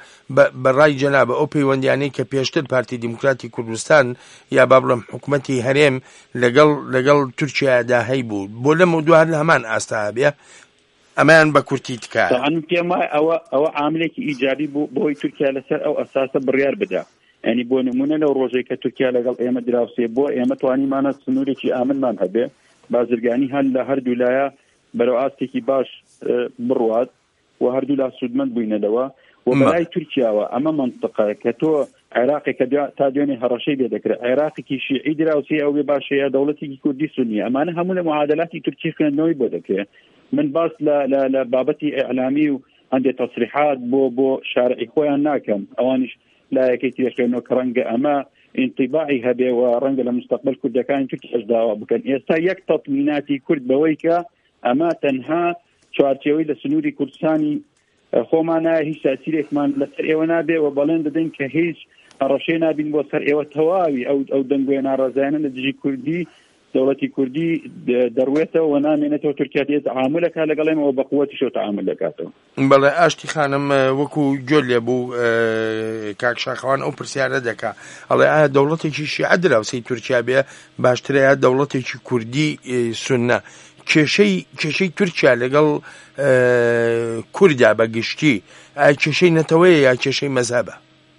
بەڕای جەنابە ئەو پەیوەندیانەی کە پێشتر پارتی دیموکراتی کوردستان یا با بڵێم حکوومەتی هەرێم لەگەڵ تورکیادا هەی بوو بۆ لەم دوار لە هەمان ئاستا بێ ئەمەیان بە کورتی تکایە. پێم ئەوە عاملێکی ئیجابی بوو بۆی تورکیا لەسەر ئەو ئەساسە بڕیار بدا. ینی بۆ نمونە لەو ڕۆژەی کە تورکیا لەگەڵ ئێمە دراوسێ بۆ ئێمە توانیمانە سنوورێکی ئامنمان هەبێ، بازرگانی هەن لە هەردوو لایە بەرەو ئاستێکی باش بڕوات و هەردوو لا سوودمەند بووینەوە و بەلای تورکیاوە ئەمە منطقە کە تۆ عێراقی کە تا دوێنێ هەڕەشەی بێ دەکرێت ئێراقێکی شیعی دراوسی ئەو بێ باشەیە دەوڵەتێکی کوردی سونی ئەمانە هەموو لە معادلاتی تورکی خوێندنەوەی بۆ دەکرێت. من باس لە بابەتی ئەعلامی و هەندێک تەسریحات بۆ شارعی خۆیان ناکەم، ئەوانیش لایەکەی تێخێنەوە کە ڕەنگە ئەمە انطباعی هەبێ و ڕەنگە لە مستەقبل کوردەکانی تورکیاش داوا بکەن. ئێستا یەک تەطمیناتی کورد بەوەی کە ئەمە تەنها چوارچێوەی لە سنووری کوردستانی خۆمانە هیچ تاثیرێکمان لەسەر ئێوە نابێ و بەڵێن دەدەین کە هیچ ڕەشەی نابین بۆ سەر ئێوە تەواوی ئەو دەنگۆیە ناڕازایانە لە دژی کوردی دەوڵەتی کوردی دەڕوێتەوە و نامێنێتەوە تورکیا دێت تعاملەکە لەگەڵێمەوە بە قووەتیشەوە تعامل دەکاتەوە. بەڵێ ئاشتی خانم وەکو گوێ لێبوو کاک شاخەوان ئەو پرسیارە دەکا ئەڵێ ئایا دەوڵەتێکی شیعە دراوسەی تورکیا بێ باشترەیە دەوڵەتێکی کوردی سوننە کێشەی تورکیا لەگەڵ کوردیا بەگشتی ئایا کێشەی نەتەوەیە یا کێشەی مەزهەبە؟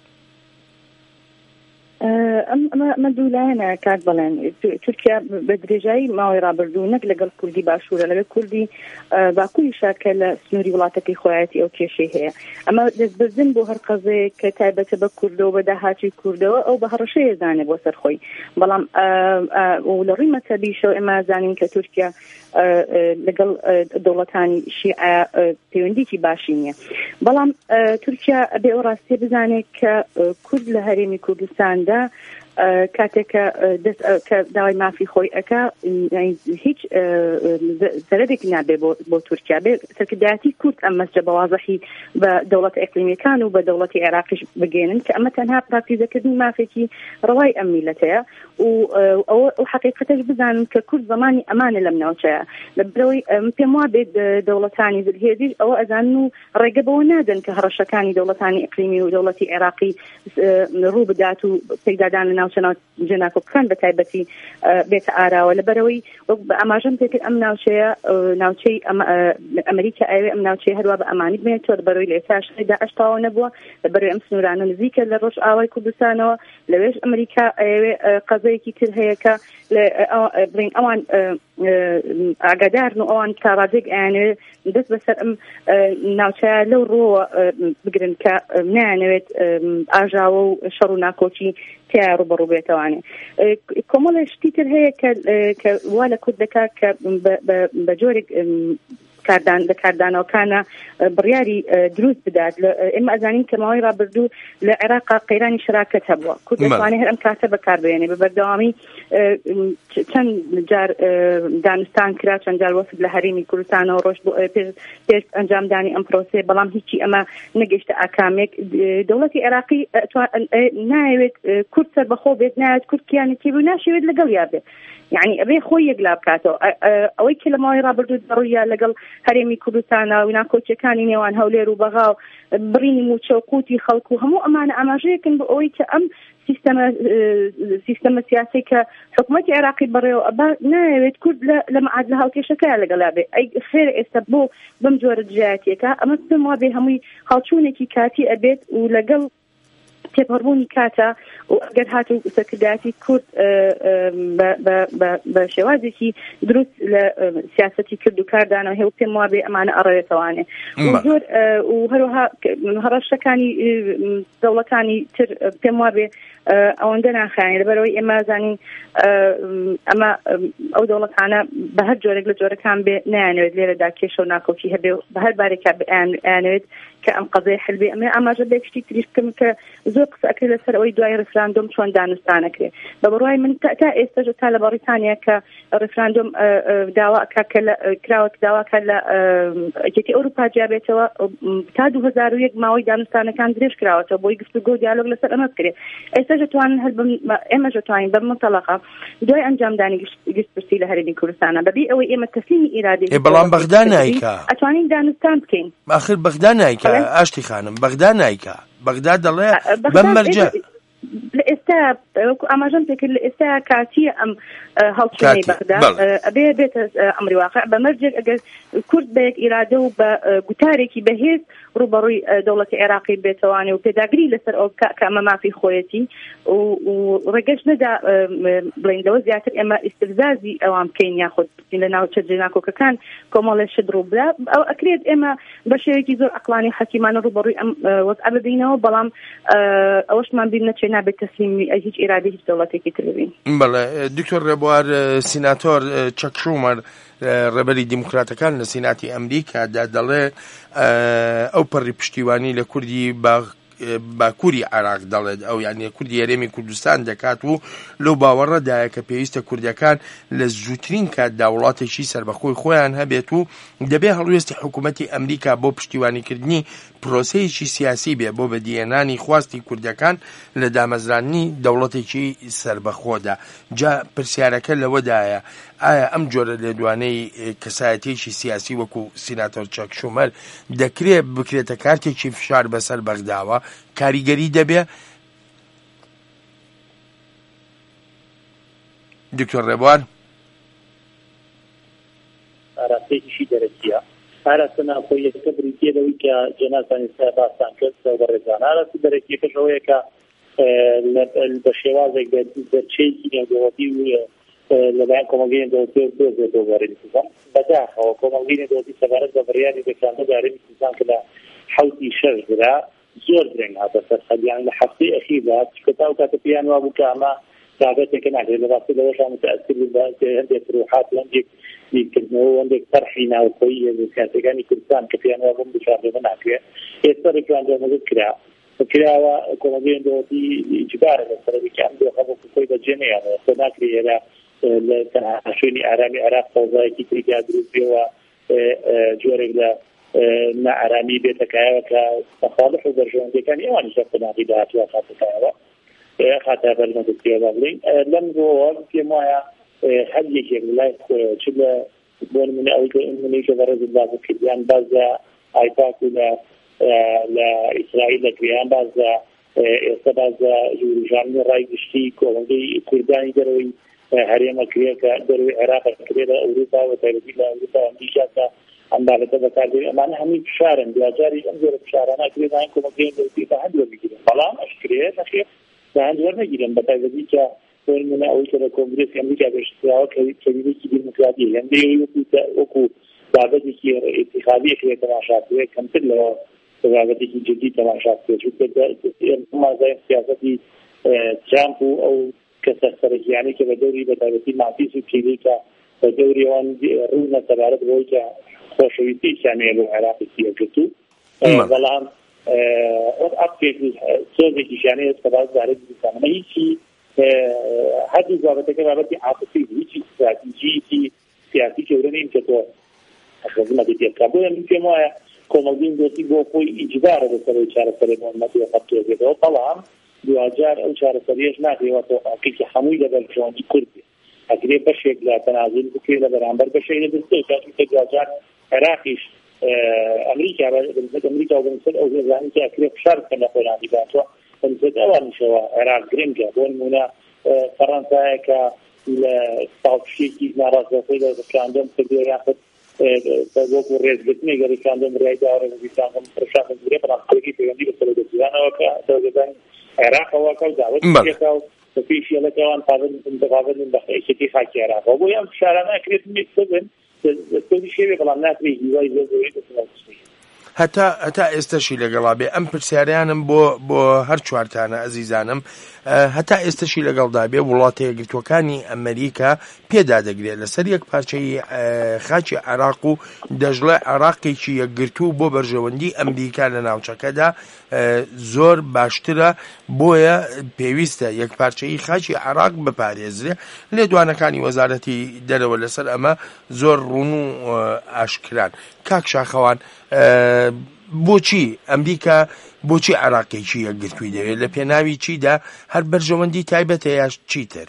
ئەمە دوولایەنە کاک بەڵێن تورکیا بە درێژایی ماوەی ڕابردوو نەک لەگەڵ کوردی باشوورە لەگەڵ کوردی باکووریشا کە لە سنووری وڵاتەکەی خۆیەتی ئەو کێشەی هەیە ئەمە دەستبردن بۆ هەر قەزەیە کە تایبەتە بە کوردەوە بە داهاتی کوردەوە ئەو بە هەڕەشەیە زانێ بۆ سەرخۆی بەڵام لە ڕووی مەزهەبیشەوە ئێمە زانین کە تورکیا لەگەڵ دەوڵەتانی شیعە پەیوەندیکی باشی نییە بەڵام تورکیا بێ ئەو ڕاستیە بزانێت کە کورد لە هەرێمی کوردستاندا کاتێکە داوای مافی خۆی ئەکا هیچ زەرەرێکی نابێ بۆ تورکیا بێ سەرکردایەتی کورد ئەم مەسجە بەوازەحی بە دەوڵەت ئەقلیمیەکان و بە دەوڵەتی عێراقیش بگێنن کە ئەمە تەنها پراکتیزەکردنی مافێکی ڕەوای ئەم میلەتەیە و ئەو حقیقەتەش بزانن کە کورد زمانی ئەمانە لەم ناوچەیە لەبرەوەی پێم وا بێت دەوڵەتانی زلهێزیش ئەوە ئەزانن و ڕێگە بەوە نادەن کە هەڕەشەکانی دەوڵەتانی ئەقلیمی و دەوڵەتی عێراقی ڕوو بدات و پێکدادان لە ناوچە جێناکۆکان بە تایبەتی بێتە ئاراوە لەبەرەوەی ئاماژەم پێکرد ئەم ناوچەیە ناوچەی ئەمریکا ئەوێ ئەم ناوچەی هەروە بە ئەمانی بێنێتەوە لەبەرەوەی لە ئێستا شەیدا ئەشتاوە نەبووە لەبەرەوەی ئەم سنوورانە نزیکە لە ڕۆژ ئاوای کوردستانەوە لەوێش ئەمریکا ئەوێ قەزەیەکی تر هەیە کە بڵین ئەوان ئاگادارن و ئەوان کاڕادێک ئەیانوێ دەست بەسەر ئەم ناوچەیە لەو ڕۆوە بگرن کە نایانەوێت ئاژاوە و شەڕ و ناکۆچی تیا ڕوبەڕوو بێتەوانێ کۆمەڵی شتی تر هەیە کە وا لە کورد دەکات کە بە جۆرێک کاردانەوەکانە بڕیاری دروست بدات ئێمە ئەزانین کە ماوەی ڕابردوو لە عێراقا قەیرانی شراکەت هەبووە کورد دەتوانێت هەر ئەم کاتە بەکاربێنێ بە بەردەوامی چەند جار دانوستان کرا چەند جار وەفد لە هەرێمی کوردستانەوە ڕۆژ پێش ئەنجامدانی ئەم پرۆسێ بەڵام هیچی ئەمە نەگەیشتە ئاکامێک دەوڵەتی عێراقی نایەوێت کورد سەربەخۆ بێت نایەوێت کورد کیانێتی بێ و ناشەوێت لەگەڵ یا بێت یعنی ئەبێ خۆی یەکلا بکاتەوە ئەوەی کە لە ماوەی ڕابردوو دەڕوویە لەگەڵ هەرێمی کوردستانە و ناکۆچیەکانی نێوان هەولێر و بەغا و بڕینی موچە و قوتی خەڵک و هەموو ئەمانە ئاماژەیەکن بۆ ئەوەی کە ئەم سیستەمە سیاسی کە حکوومەتی عێراقی بەڕێوە ئەبا نایەوێت کورد لە معادلە هاوکێشەکەیە لەگەڵا بێ ئەی خێر ئێستا بۆ بەم جۆرە دژایەتیەکە ئەمە پێم وا بێ هەمووی هەڵچوونێکی کاتی ئەبێت و لەگەڵ تێپەڕبوونی کاتە و ئەگەر هاتو سەرکردایەتی کورد بە شێوازێکی دروست لە سیاسەتی کرد و کاردانەوە هێو پێم وابێ ئەمانە ئەڕێتەوانێ زۆر و هەروەها هەڕەشەکانی دەوڵەتانی تر پێم وابێ ئەوەندە ناخایێن لەبەرەوەی ئێمە زانین ئەمە ئەو دەوڵەتانە بە هەر جۆرێک لە جۆرەکان بێ نایانەوێت لێرەدا کێشە و ناکۆکی هەبێ بە هەر بارێکا ئەیانەوێت کە ئەم قەزەی حلبێ ئەمە ئاماژە بێکشتی تریش بکەم کە زۆر قسە ئەکرێت لەسەر ئەوەی دوای ڕفراندۆم چۆن دانوستانەکرێت بە بڕوای من تا ئێستاژە تا لە بەریتانیا کە ڕفراندۆم داواکە کراوەک داواکە لە یەکێتی ئەوروپا جیابێتەوە تا 2001 ماوەی دانوستانەکان درێژ کراوەتەوە بۆی گفتوگۆ و دیالۆگ لەسەر ئەمە بکرێت ئێستا دەتوانین هەر ئێمە دەتوانین بە مەتەڵەقە دوای ئەنجامدانی گشتپرسی لە هەرێمی کوردستانە بەبێ ئەوەی ئێمە تەسلیمی ئیرادەی بەڵام بەغدا نایکا ئەتوانین دانوستان بکەین ئاخر بەغدا نایکا ئاشتی خانم بەغدا نایکا بەغدا دەڵێ بەم مەرجە لە ئێستا ئاماژەم پێکرد لە ئێستا کاتیە ئەم هەڵچوونەی بەغدا ئەبێ بێتە ئەمری واقع بە مەرجێک ئەگەر کورد بە یەک ئیرادە و بە گوتارێکی بەهێز ڕوبەڕووی دەوڵەتی عێراقی بێتەوانێ و پێداگری لەسەر ئەو کە ئەمە مافی خۆیەتی و ڕێگەش نەدا بڵێندەوە زیاتر ئێمە ئیستفزازی ئەوان بکەین یاخود لە ناوچە جێناکۆکەکان کۆمەڵێ شت ڕوو بدا ئەو ئەکرێت ئێمە بە شێوەیەکی زۆر عەقلانی حەکیمانە ڕوبەڕووی ئەم وەزع ببینەوە بەڵام ئەوەشمان بیر نەچێ نابێت تەسلیمی هیچ ئیرادەی هیچ دەوڵەتێکی تر ببین. بەڵێ دکتۆر ڕێبوار سیناتۆر چەک شومەر ڕێبەری دیموکراتەکان لە سیناتی ئەمریکادا دەڵێ ئەو پەڕی پشتیوانی لە کوردی باکووری عراق دەڵێت ئەو یعنی کوردی هەرێمی کوردستان دەکات و لەو باوەڕەدایە کە پێویستە کوردەکان لە زووترین کاتدا وڵاتێکی سەربەخۆی خۆیان هەبێت و دەبێ هەڵوێستی حکوومەتی ئەمریکا بۆ پشتیوانیکردنی پرۆسەیەکی سیاسی بێ بۆ بەدیێنانی خواستی کوردەکان لە دامەزرانی دەوڵەتێکی سەربەخۆدا. جا پرسیارەکە لەوەدایە ئایا ئەم جۆرە لێدوانەی کەسایەتێکی سیاسی وەکو سیناتۆر چەک شومەر دەکرێت بکرێتە کارتێکی فشار بەسەر بەغداوە کاریگەری دەبێ؟ دکتۆر ڕێبوار ئاراستەیەکی دەرەچیە ئاراستە ناخۆیەکە بریتە لەوەی کە جەنازانی سا باسان کرد بە ڕێزانە ئاراستە دەرەکیەکەش ئەوەیە کە بە شێوازێک دەرچەیەکی نێودەوڵەتی لەلایەن کۆمەلگەی نێودەوڵەتی دۆزێتەوە بۆ هەرێمی کوردستان بەداخەوە کۆمەلگەی نێودەوڵەتی سەبارەت بە بڕیاری دەکراندنەوە بە هەرێمی کوردستان کە لە 7 درا زۆر درێنگ هاتە سەر خەلیان لە هەفتەی ئەخیردا کە تا و کاتە پێیان وا بوو کە ئەمە دابێتێکە ناکرێت لە ڕاستی لەوەشان متەئەسیر هەندێک فروحات و هەندێک لیرکردنەوە و هەندێک تەرحی ناوخۆیی سیاسەکانی کوردستان کە پێیان وا بوو بشاردەوە ناکرێت ئێستا ڕێکخراندنەوە کراوە کۆمەلگەی نێودەوڵەتی ئیجبارە لەسەرەوەی کە ئەم دۆخە بۆ خۆی بەجێنەیانەوە خۆ ناکرێت لە تەنها شوێنی ئارامی عێراق فەوزایەکی تریدا دروست بێەوە جۆرێک لە نائارامی بێتەکایەوە کە مەخالف و بەرژەوەندەکانی ئەوانیش قەناغی داهاتوە خاتەکایەوە خاتە بەرمەدەستیەوە بڵین لەم ڕۆوە پێم وایە هەر یەکێک لای خۆیەوە چ لە بۆ نمونە ئەوەی کە نمونەی کە بەڕێزت بازکردیان باز لە ئایپاک و لە ئیسرائیل دەکریان باز لە ئێستا باز لە ژوورژاننی ڕای گشتی کۆمەلگەی کوردانی دەرەوەی هەرێمە کرێ کە دەروی عێراق کرێ لە ئەوروپا و تایبەتی لە ئەوروپا و ئەمریکا کە ئەم بابەتە بەکاردێت ئەمانە هەمووی فشارن دوجاری ئەم جۆرە فشارانە کرێدان کۆمەلگەی نێودەوڵەتی بە هەند وەرنەگیرن بەڵام ئەشکرێت نەخێر بە هەند وەرنەگیرن بە تایبەتی کە بۆ نمونە ئەوەی کە لە کۆنگرێسی ئەمریکا گەشتراوە کەلیلێکی دیموکراتی هەندێک وەکو بابەتێکی ئێتیخابی کرێت تەماشاکرێت کەمتر لەوە بابەتێکی جدی تەماشاکرێت مازای سیاسەتی ترامپ و ئەو کەسە سەرکیانەی کە بە دەوری بە تایبەتی ماتیس و کلیکە بە دەوری ئەوان ڕوونە سەبارەت بەوەی کە خۆشەویستیشانەیە بۆ عێراقی سیەکردو بەڵام ئەپێک سۆزێکیشانەیە سەبارەت بارەی کوردستانەوە هیچی هەردوو بابەتەکە بابەتی عاطفی هیچی استراتیژیەکی سیاسی کەورە نین کە تۆ خەزمەتی پێبکات بۆیە من پێم وایە کۆمەلگەی نێودەوڵەتی بۆ خۆی ئیجبارە بەسەرەوەی چارەسەری مهمەتی خەبتۆزێتەوە بەڵام دوجار ئەو چارەسەریەش ناکرێتەوە تاقیکی هەمووی لە بەرژەوەندی کورد ئەگرێ بەشێک لە تەنازل بکرێت لە بەرامبەر بەشێک لە دەستەوە کاتێک دوجار عێراقیش ئەمریکا ئەمریکا و بنسبەت ئەو هێزانی کە ئەکرێ فشار بکەن لە خۆیانی باتوە بنسبەت ئەوانیشەوە عێراق گرنگە بۆ نمونە فەڕەنسایە کە لە ساڵپشێکی ناڕاستەوەی لە ڕێکخراندن کردووە یاخود وەکو ڕێزگرتنی گەڕێکخراندن ڕێیدا ڕێزگرتن ڕێشاندن گرێ بەڵامپێکی پەیوەندی بەسەر دەستیانەوە کە دەوڵەتانی عێراقەوە کە داوت پێکا و بەپێشیەکەوان پابندن بە خەیەکی خاکی عێراقەوە بۆ ئەم فشارانە ئەکرێت میکسبن دەستەوی شێوێ بەڵام ناکرێت هیوای زۆری دەستناوسنی هەتا ئێستاشی لەگەڵا بێ ئەم پرسیاریانم بۆ هەر چوارتانە ئەزیزانم هەتا ئێستاشی لەگەڵدا بێ وڵاتە یەکگرتووەکانی ئەمریکا پێدا دەگرێت لەسەر یەک پارچەی خاچی عێراق و دەژڵێ عێراقێکی یەکگرتوو بۆ بەرژەوەندی ئەمریکا لە ناوچەکەدا زۆر باشترە بۆیە پێویستە یەک پارچەی خاچی عێراق بپارێزرێ لێدوانەکانی وەزارەتی دەرەوە لەسەر ئەمە زۆر ڕوون و ئاشکران. کاک شاخەوان بۆچی ئەمریکا بۆچی عێراقێکی یەکگرتووی دەوێت لە پێناوی چیدا هەر بەرژەوەندی تایبەتە یاش چیتر؟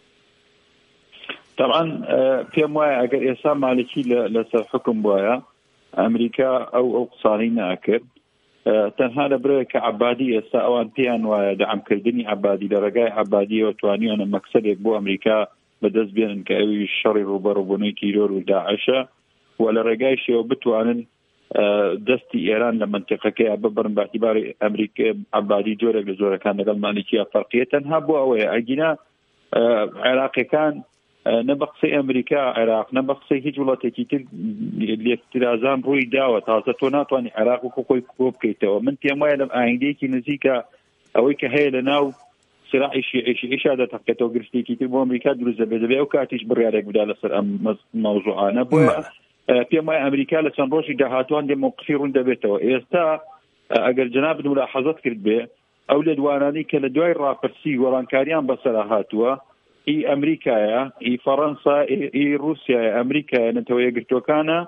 طبعا پێم وایە ئەگەر ئێستا مالکی لەسەر حکم بواە ئەمریکا ئەو قسانەی ناکرد تەنها لە برەوەی کە عەبادی ئێستا ئەوان پێیان وایە دەعمکردنی عەبادی لە ڕێگای عەبادیەوە توانیانە مەقسەدێک بۆ ئەمریکا بەدەست بێنن کە ئەوی شەڕی ڕوبەڕووبوونەی تیرۆر و داعشە و لە ڕێگای شێوە بتوانن دەستی ئێران لە منتیقەکەی ببڕن باعتیباری ئەمریکا عەبادی جۆرێک لە جۆرەکان لەگەڵ مالکیە فەرقیە تەنها بۆ ئەوەیە ئەگینا عێراقیەکان نە بە قسەی ئەمریکا عێراق نە بە قسەی هیچ وڵاتێکی تر لێکترازان ڕووی داوە تازە تۆ ناتوانانی عێراق و خۆی کۆ بکەیتەوە. من پێم وایە لەم ئایندەیەکی نزیکە ئەوەی کە هەیە لە ناو سراعی شیعیشا دەتەقێتەوە گرفتێکی تر بۆ ئەمریکا دروست دەبێت ئەو کاتیش بڕیارێک بدا لەسەر ئەم مەوزوعانە بۆیە پێم وایە ئەمریکا لە چەند ڕۆژی داهاتوان دێمەوقفی ڕوون دەبێتەوە. ئێستا ئەگەر جناب ملاحەزەت کرد بێ ئەو لێدوانانی کە لە دوای ڕاپرسی گۆڕانکاریان بەسەرا هاتووە ئی ئەمریکایە ئی فەڕەنسا ئی رووسیایە ئەمریکایە نەتەوە یەکگرتوەکانە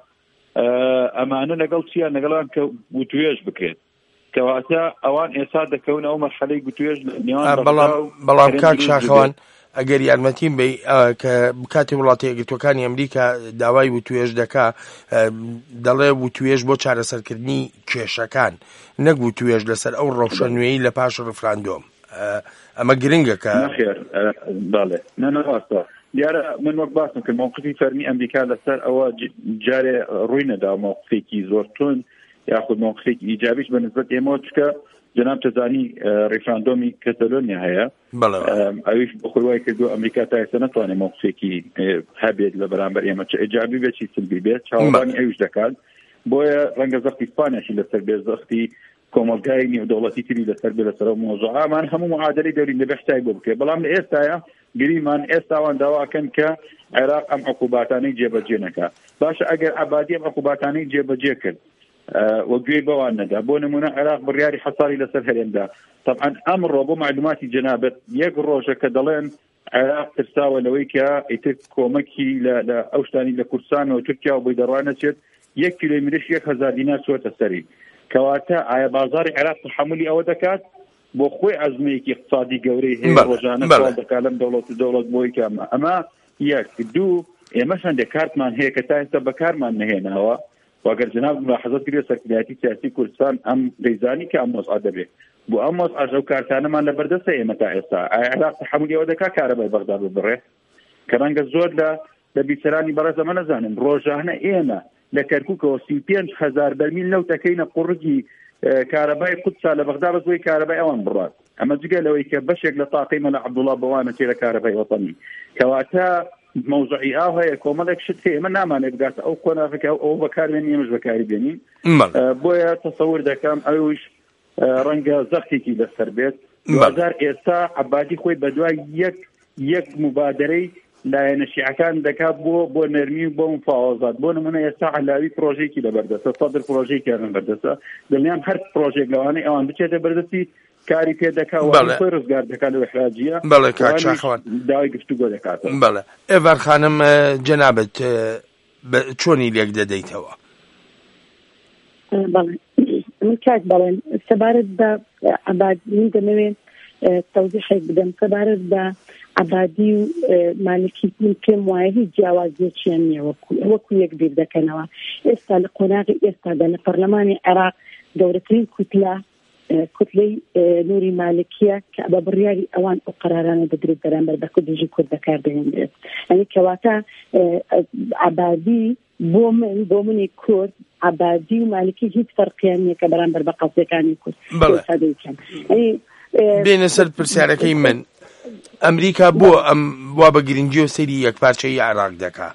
ئەمانە لەگەڵ چیان لەگەڵان کە گوتوێژ بکرێت کەواتە ئەوان ئێستا دەکەون ئەو مەرحەلەی گوتوێژ بەڵام کاک شاخەوان ئەگەر یارمەتیم بێ کە کاتی وڵاتی یەکگرتوەکانی ئەمریکا داوای وتوێژ دەکا دەڵێ وتوێژ بۆ چارەسەرکردنی کێشەکان نەک وتوێژ لەسەر ئەو ڕەوشەنوێیی لە پاش ڕفراندۆم ئەمە گرنگە کە بەڵێ نەنەڕاستە دیارە من وەک باسم کرد موقفی فەرمی ئەمریکا لەسەر ئەوە جارێ ڕووی نەدا موقفێکی زۆر تون یاخود موقفێکی ئیجابیش بەنسبەت ئێمە چکە جناب تەزانی ڕیفراندۆمی کەتەلۆنیا هەیە ئەویش بەخۆی کردو ئەمریکا تا ئێستا نەتوانێت موقفێکی هەبێت لە بەرامبەر ئێمە چ ئیجابی بێت چی سلبی بێت چاوەڕوانی ئەویش دەکات بۆیە ڕەنگە زەختی ئیسپانیاشی لەسەر بێت زەختی کۆمەلگای نێودەوڵەتی تری لەسەر بێت لەسەر مۆزوعامان هەموو معادلەی دەورین دەبێت شتای بۆ بکرێت بەڵام لە ئێستایە گریمان ئێستاوان داواکەن کە عێراق ئەم عقوباتانەی جێبەجێ نەکات باشە ئەگەر ئابادی ئەم عقوباتانەی جێبەجێ کرد وەگوێی بەوان نەدا بۆ نمونە عێراق بڕیاری حەساری لەسەر هەرێمدا طبعا ئەمڕۆ بۆ معلوماتی جەنابەت یەک ڕۆژە کە دەڵێن عێراق ترساوە لەوەی کە ئیتر کۆمەکی لە ئەو شتانی لە کوردستانەوە تورکیا و بۆی دەڕوانەچێت 1 کیلۆمتریش 1000 دینار چۆتە سەری کەواتە ئایا بازاری عێراق تحملی ئەوە دەکات بۆ خۆی عەزمەیەکی اقتصادی گەورەی هەیە ڕۆژانە سوال دەکات لەم دەوڵەت بۆی کە ئەمە یەک دوو ئێمەش هەندێک کارتمان هەیە کە تا ئێستا بەکارمان نەهێناوە واگەر جناب ملاحەزەت کرێ سەرکردایەتی سیاسی کوردستان ئەم دەیزانی کە ئەم مۆزعە دەبێت بۆ ئەم مۆزعە ئەو کارتانەمان لەبەردەستە ئێمە تا ئێستا عێراق تحملی ئەوە دەکات کارەبای بەغداد ببڕێ کە ڕەنگە زۆر لە بیسەرانی بەڕێز ئەمە نەزانن ڕۆژانە ئێمە لە کەرکووکەوە 35,000 بەرمیل لەو تەکەینە قوڕگی کارەبای قودسا لە بەغداد بەزۆی کارەبای ئەوان بڕات ئەمە جگە لەوەی کە بەشێک لە تاقی مەلا عەبدوڵڵا بەوانە تێرە کارەبای وەتەنی کەواتە موضوعی ئاو هەیە کۆمەڵێک شت هەیە ئێمە نامانێت بگاتە ئەو کۆناغەکە ئەو بەکاربێنی ئێمەش بەکاری بێنین بۆیە تەسەور دەکەم ئەوش ڕەنگە زەختێکی لەسەر بێت دوزار ئێستا عەبادی خۆی بەدوای یەک مبادرەی لایەنە شیعەکان دەکات بۆ نەرمی و بۆ مفاوەزات بۆ نمونە ئێستا عەلاوی پرۆژێکی لەبەردەستە سەدر پرۆژێکی لەبەردەستە دڵنیام هەر پرۆژێک لەوانەی ئەوان بچێتە بەردەستی کاری پێ دەکات و خۆی ڕزگار دەکات لە وحراجیە بەڵێ کاک شاخەوان داوای گفتوگۆ دەکات بەڵێ ئێڤەر خانم جەنابەت چۆنی لێک دەدەیتەوە بەڵێ من کاک بەڵێن سەبارەت بە عەبادی من دەمەوێت تەوزیحێک بدەم سەبارەت بە عەبادی و مالکی من پێم وایە هیچ جیاوازیەکیان نییە وەکو یەک بیر دەکەنەوە ئێستا لە قۆناغی ئێستادا لە پەرلەمانی عێراق گەورەترین کوتلەی نوری مالکیە کە بە بڕیاری ئەوان ئەو قەرارانە دەدرێت بەرامبەر بە کوردیژی کورد بەکاردێنرێت ئەنی کەواتە عەبادی بۆ منی کورد عەبادی و مالکی هیچ فەرقیان نییە کە بەرامبەر بە قەزیەکانی کورد بێنە سەر پرسیارەکەی من ئەمریکا بۆ ئەم وا بە گرنگی و سەیری یەکپارچەی عێراق دەکات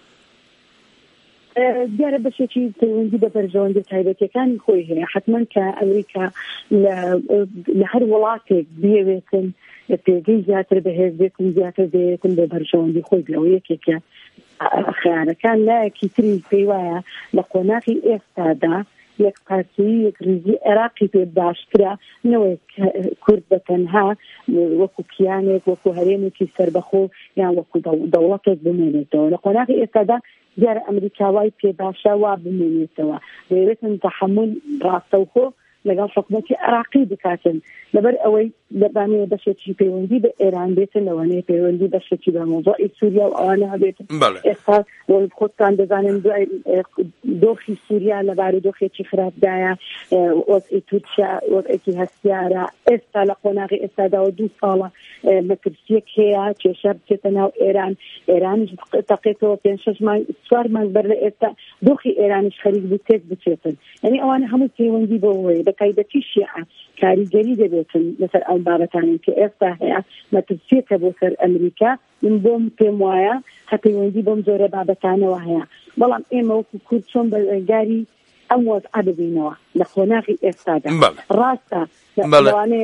دیارە بەشێکی پەیوەندی بە بەرژەوەندی تایبەتیەکانی خۆی هەیە حتمما کە ئەمریکا لە هەر وڵاتێک بێوێتن پێگەی زیاتر بەهێزبێتن زیاتر دەیەتن بە بەرژەوەندی خۆی بێەوە یەکێکە خیانەکان لایەکی تری پێی وایە لە قۆناغی ئێستادا یەک پارچەیی یەک ریزی عێراقی پێ باشترە نەوەی کورد بە تەنها وەکو کیانێک وەکو هەرێمێکی سەربەخۆ یان وەکو دەوڵەتێک بمێنێتەوە لە قۆناغی ئێستادا دیارە ئەمریکاوای پێ باشە وا بمێنێتەوە دەیەوێتن تەحمل ڕاستەوخۆ لەگەڵ حکومەتی عێراقی بکاتن لەبەر ئەوەی دەبانەیە بەشێکی پەیوەندی بە ئێران بێتن لەوانەیە پەیوەندی بەشێکی بە مۆزوعی سووریا و ئەوانە هەبێتن ئێستا خۆتان دەزانن دۆخی سووریا لە بارودۆخێکی خراپدایە وەزعی تورکیا وەزعێکی هەستیارە ئێستا لە قۆناغی ئێستاداوە 2 ساڵە مەترسیەک هەیە کێشە بچێتە ناو ئێرانیش تەقێتەوە 5-6 مانگ 4 مانگ بەر لە ئێستا دۆخی ئێرانیش خەریک بوو تێک بچێتن یعنی ئەوانە هەموو پەیوەندی بەوەیە بەتایبەتی شیعە کاریگەری دەبێتن لەسەر ئەو بابەتانن کە ئێستا هەیە مەترسیەکە بۆ سەر ئەمریکا من بۆم پێم وایە هەپەیوەندی بۆم زۆرە بابەتانەوە هەیە بەڵام ئێمە وەکو کورد چۆن بەگاری ئەم وەزعە ببینەوە لە خۆناغی ئێستادا ڕاستە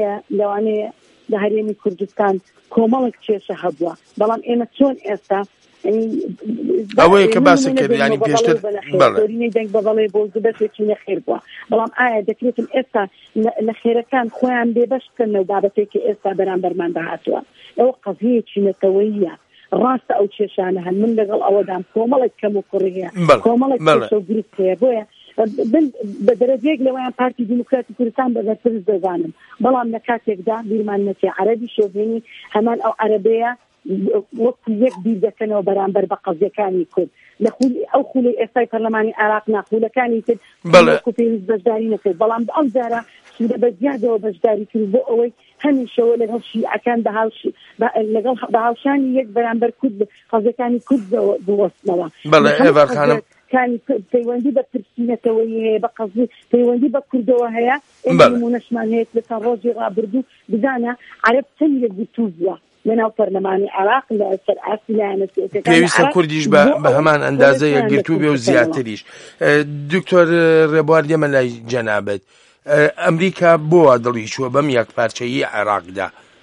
لەوانەیە لە هەرێمی کوردستان کۆمەڵێک کێشە هەبووە بەڵام ئێمە چۆن ئێستا ئەوەیە کە باسی کرد ینی پێشتر بەڵێ دەنگ بەڵێ بۆ زبەرێکی نەخێر بووە بەڵام ئایا دەکرێتم ئێستا لە خێرەکان خۆیان بێبەش بکەنەوە بابەتێکی ئێستا بەرامبەرمان داهاتووە ئەوە قەزیەکی نەتەوەییە ڕاستە ئەو کێشانە هەن من لەگەڵ ئەوەدام کۆمەڵێک کەم و کوڕیە کۆمەڵێک کێشە و گرفت هەیە بۆیە بە دەرەجەیەک لەوەیان پارتی دیموکراتی کوردستان بەدەرپرس دەزانم بەڵام لە کاتێکدا بیرمان نەچێ عەرەبی شۆڤێنی هەمان ئەو عەرەبەیە وەکو یەک بیر دەکەنەوە بەرامبەر بە قەزیەکانی کورد لە ئەو خولی ئێستای پەرلەمانی عێراق ناخولەکانی کرد وەکو پێویست بەشداری نەکرد بەڵام ئەم جارە سوودە بە زیادەوە بەشداری کرد بۆ ئەوەی هەمیشەوە لەگەڵ شیعەکان لەگەڵ بەهاوشانی یەک بەرامبەر کورد قەزیەکانی کورد بوەستنەوە كان پەیوەندی بە پرسیینەتەوەی هەیە بە قەزی پەیوەندی بە کوردەوە هەیە نمونەشمان هەیە لە ڕۆژی ڕابردوو بزانە عەرەب چەند یەکگرتوو بووە لەناو پەرلەمانی عێراق لە سەر ئاسی لایەنە سیاسیەکان پێویستە کوردیش بە هەمان ئەندازە یەکگرتوو بێ و زیاتریش. دکتۆر ڕێبوار دێمە لای جەنابەت ئەمریکا بۆ دڵی چووە بەم یەکپارچەیی عێراقدا؟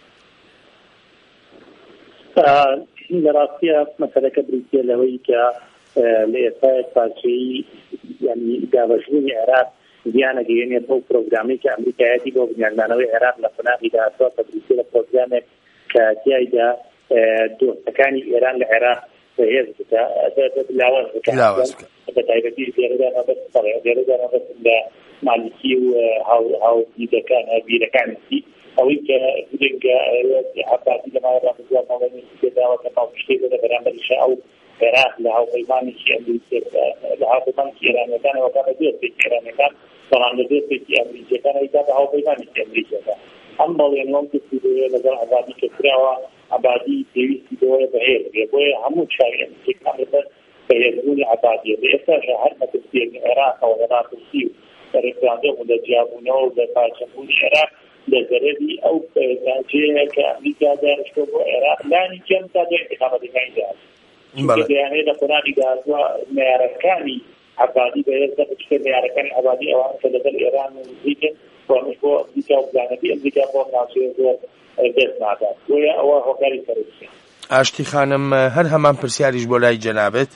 لە ڕاستیە مەسەلەکە بریتە لەوەی کە لە ئێستا پارچەیی یعنی دابەشبوونی عێراق زیانەگەیەنێت بۆ پرۆگرامی کە ئەمریکایەتی بۆ بنیاددانەوەی عێراق لە قۆناغی داهاتووە کە بریتە لە پرۆگرامێک کە تیایدا دۆستەکانی ئێران لە عێراق بەهێز بکە لاواز بکە بە تایبەتی لێرەدا بەس لە مالکی و هاوبیرەکان هەبیرەکانی ئەوەی کە گرنگە عەباسی لەماوەدا بزانەوەی کە ناوپشتەی بۆ بەرامبەریشە ئەو عێراق لە هاوپەیمانێکی لە هاوپەیمانێکی ئێرانیەکانەوە کە دۆستێکی ئێرانیەکان بەڵام لە دۆستێکی ئەمریکیەکانەوەیدا بە هاوپەیمانێکی ئەمریکیەکان ئەم بەڵێنەوەم کردووە لەگەڵ عەبادی کە کراوە عەبادی پێویستی بۆیە بەهێز بێ بۆیە هەموو چاوی ئەمریکیەکان لەبەر بەهێزبوونی عەبادیە ئێستاش هەر مەترسیەکی عێراقەوە لە ناکوسی و ڕێکخراندن و لە جیابوونەوە و لە پارچەبوونی عێراق لە زەرەری ئەو پێداچەیە کە ئەمریکا دانیشتۆ بۆ عێراق لانی کەم تا دوای انتخابەتەکانی داهات دەیانێت لە قۆناغی داهاتووە معیارەکانی عەبادی بەهێز دەبچێت معیارەکانی عەبادی ئەوان کە لەگەڵ ئێران نزیکن وانش بۆ ئەمریکا و بزانەتی ئەمریکا بۆ ناوچەیە زۆر دەست نادات بۆیە ئەوە هۆکاری سەرچێت. ئاشتی خانم هەر هەمان پرسیاریش بۆ لای جەنابەت.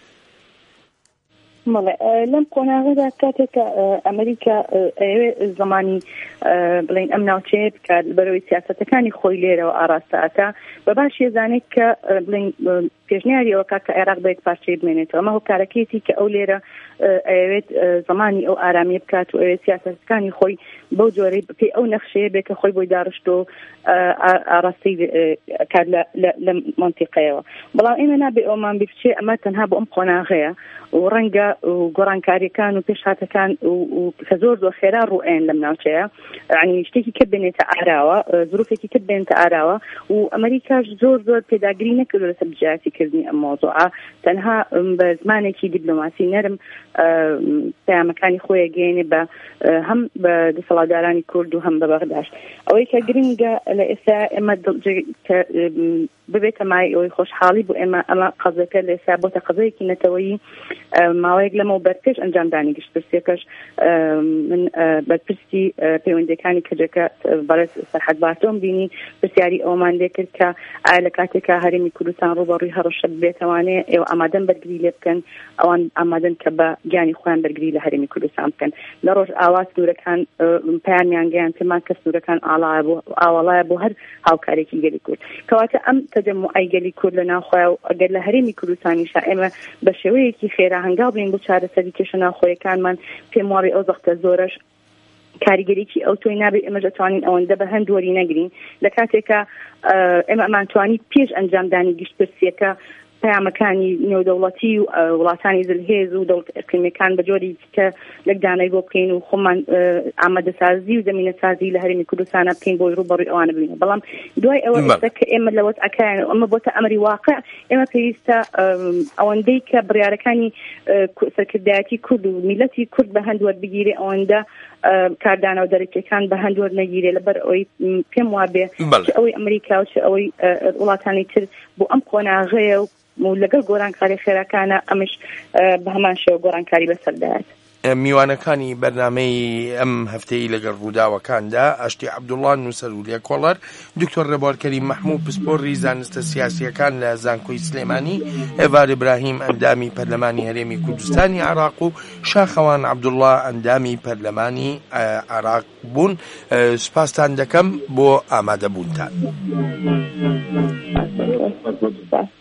لەم قۆناغەدا کاتێک کە ئەمریکا زمانی بڵین ئەم ناوچەیە بکات بەرەوەی سیاسەتەکانی خۆی لێرەوە ئاراستەکە بە باش ێزانێت کە بڵین پێشنیاریەوە کە عێراق بە یەک پارچەی بمێنێتەوە ئەمە هۆکارەکەیەتی کە ئەو لێرە ئەوێت زمانی ئەو ئارامیە بکات و ئەوێت سیاسەتەکانی خۆی بەو جۆرەی پێی ئەو نەخشەیە بێت کە خۆی بۆی داڕشتۆ ئاراستی کات لە منتیقەیەوە بەڵام ئێمە نابێ ئەومان بچێ ئەمە تەنها بۆ ئەم قۆناغەیە و ڕەنگە گۆڕانکاریەکان و پێشهاتەکان و کە زۆر زۆر خێرا ڕوئێن لەم ناوچەیە ینی شتێکی کە بێنێتە ئاراوە ظروفێکی کە بێنێتە ئاراوە و ئەمریکاش زۆر زۆر پێداگیری نەکردو لەسەر بجیاتیکردنی ئەم مۆزوعە تەنها بە زمانێکی دیپلۆماسی نەرم پەیامەکانی خۆی گەیەنێ بە هەم بە دەسەڵاتدارانی کورد و هەم بە بەغداد ئەوەی کە گرنگە لە ئێستا ئێمە ببێتە مای ئەوەی خۆشحاڵی بوو ئێمە ئەمە قەزەکە لە ئێستا بۆتە قەزەیەکی نەتەوەیی ماوەیەک لەمەوە بەرپێش ئەنجامدانی گشتپرسیەکەش من بەرپرسی پەیوەندیەکانی کەجەکە بەڕێز سەرحەد باتۆم بینی پرسیاری ئەومان لێ کرد کە ئایا لە کاتێکە هەرێمی کوردستان ڕوبەڕووی هەڕەشە بێتەوانێ ئێوە ئامادەن بەرگری لێ بکەن ئەوان ئامادەن کە بە گیانی خۆیان بەرگری لە هەرێمی کوردستان بکەن لە ڕۆژ ئاوا سنوورەکان پەیامیان گەیان پێمان کە سنوورەکان ئاوەڵایە بۆ هەر هاوکارێکی گەلی کورد کەواتە ئەم تەجەموعی گەلی کورد لە ناوخۆیە و ئەگەر لە هەرێمی کوردستانیشا ئێمە بە شێوەیەکی خێرا هەنگاو بین بۆ چارەسەری کێشە ناوخۆیەکانمان پێم وابێ ئەو زەختە زۆرەش کاریگەریکی ئەو تۆی نابێت ئێمە دەتوانین ئەوەندە بە هەند وەری نەگرین لە کاتێکە ئێمە ئەمانتوانی پێش ئەنجامدانی گشتپرسیەکە پەیامەکانی نێودەوڵەتی و وڵاتانی زلهێز و دەوڵەت ئەقلیمیەکان بە جۆری کە لەکدانەی بۆ بکەین و خۆمان ئامادەسازی و زەمینەسازی لە هەرێمی کوردستانە بکەین بۆی ڕوبەڕووی ئەوانە ببینین بەڵام دوای ئەوە ئێستا کە ئێمە لەوەت ئەکایەن ئەمە بۆتە ئەمری واقع ئێمە پێویستە ئەوەندەی کە بڕیارەکانی سەرکردایەتی کورد و میلەتی کورد بە هەند وەربگیرێ ئەوەندە کاردانە و دەرەکیەکان بە هەند وەرنەگیرێ لەبەر ئەوەی پێم وابێ چ ئەوەی ئەمریکا و چ ئەوەی وڵاتانی تر بۆ ئەم قۆناغەیە و لەگەڵ گۆڕانکاری خێرەکانە ئەمش بە هەمان شێوە گۆڕانکاری بەسەردایەت. میوانەکانی بەرنامەی ئەم هەفتەی لەگەڵ ڕووداوەکاندا ئاشتی عەبدوڵڵا نووسەر و لێکۆڵەر، دکتۆر ڕێبوارکەریم مەحموود پسپۆڕی زانستە سیاسیەکان لە زانکۆی سلێمانی، ئێڤار ئیبراهیم ئەندامی پەرلەمانی هەرێمی کوردستانی عێراق و شاخەوان عەبدوڵڵا ئەندامی پەرلەمانی عێراق بوون. سوپاستان دەکەم بۆ ئامادەبوونتان.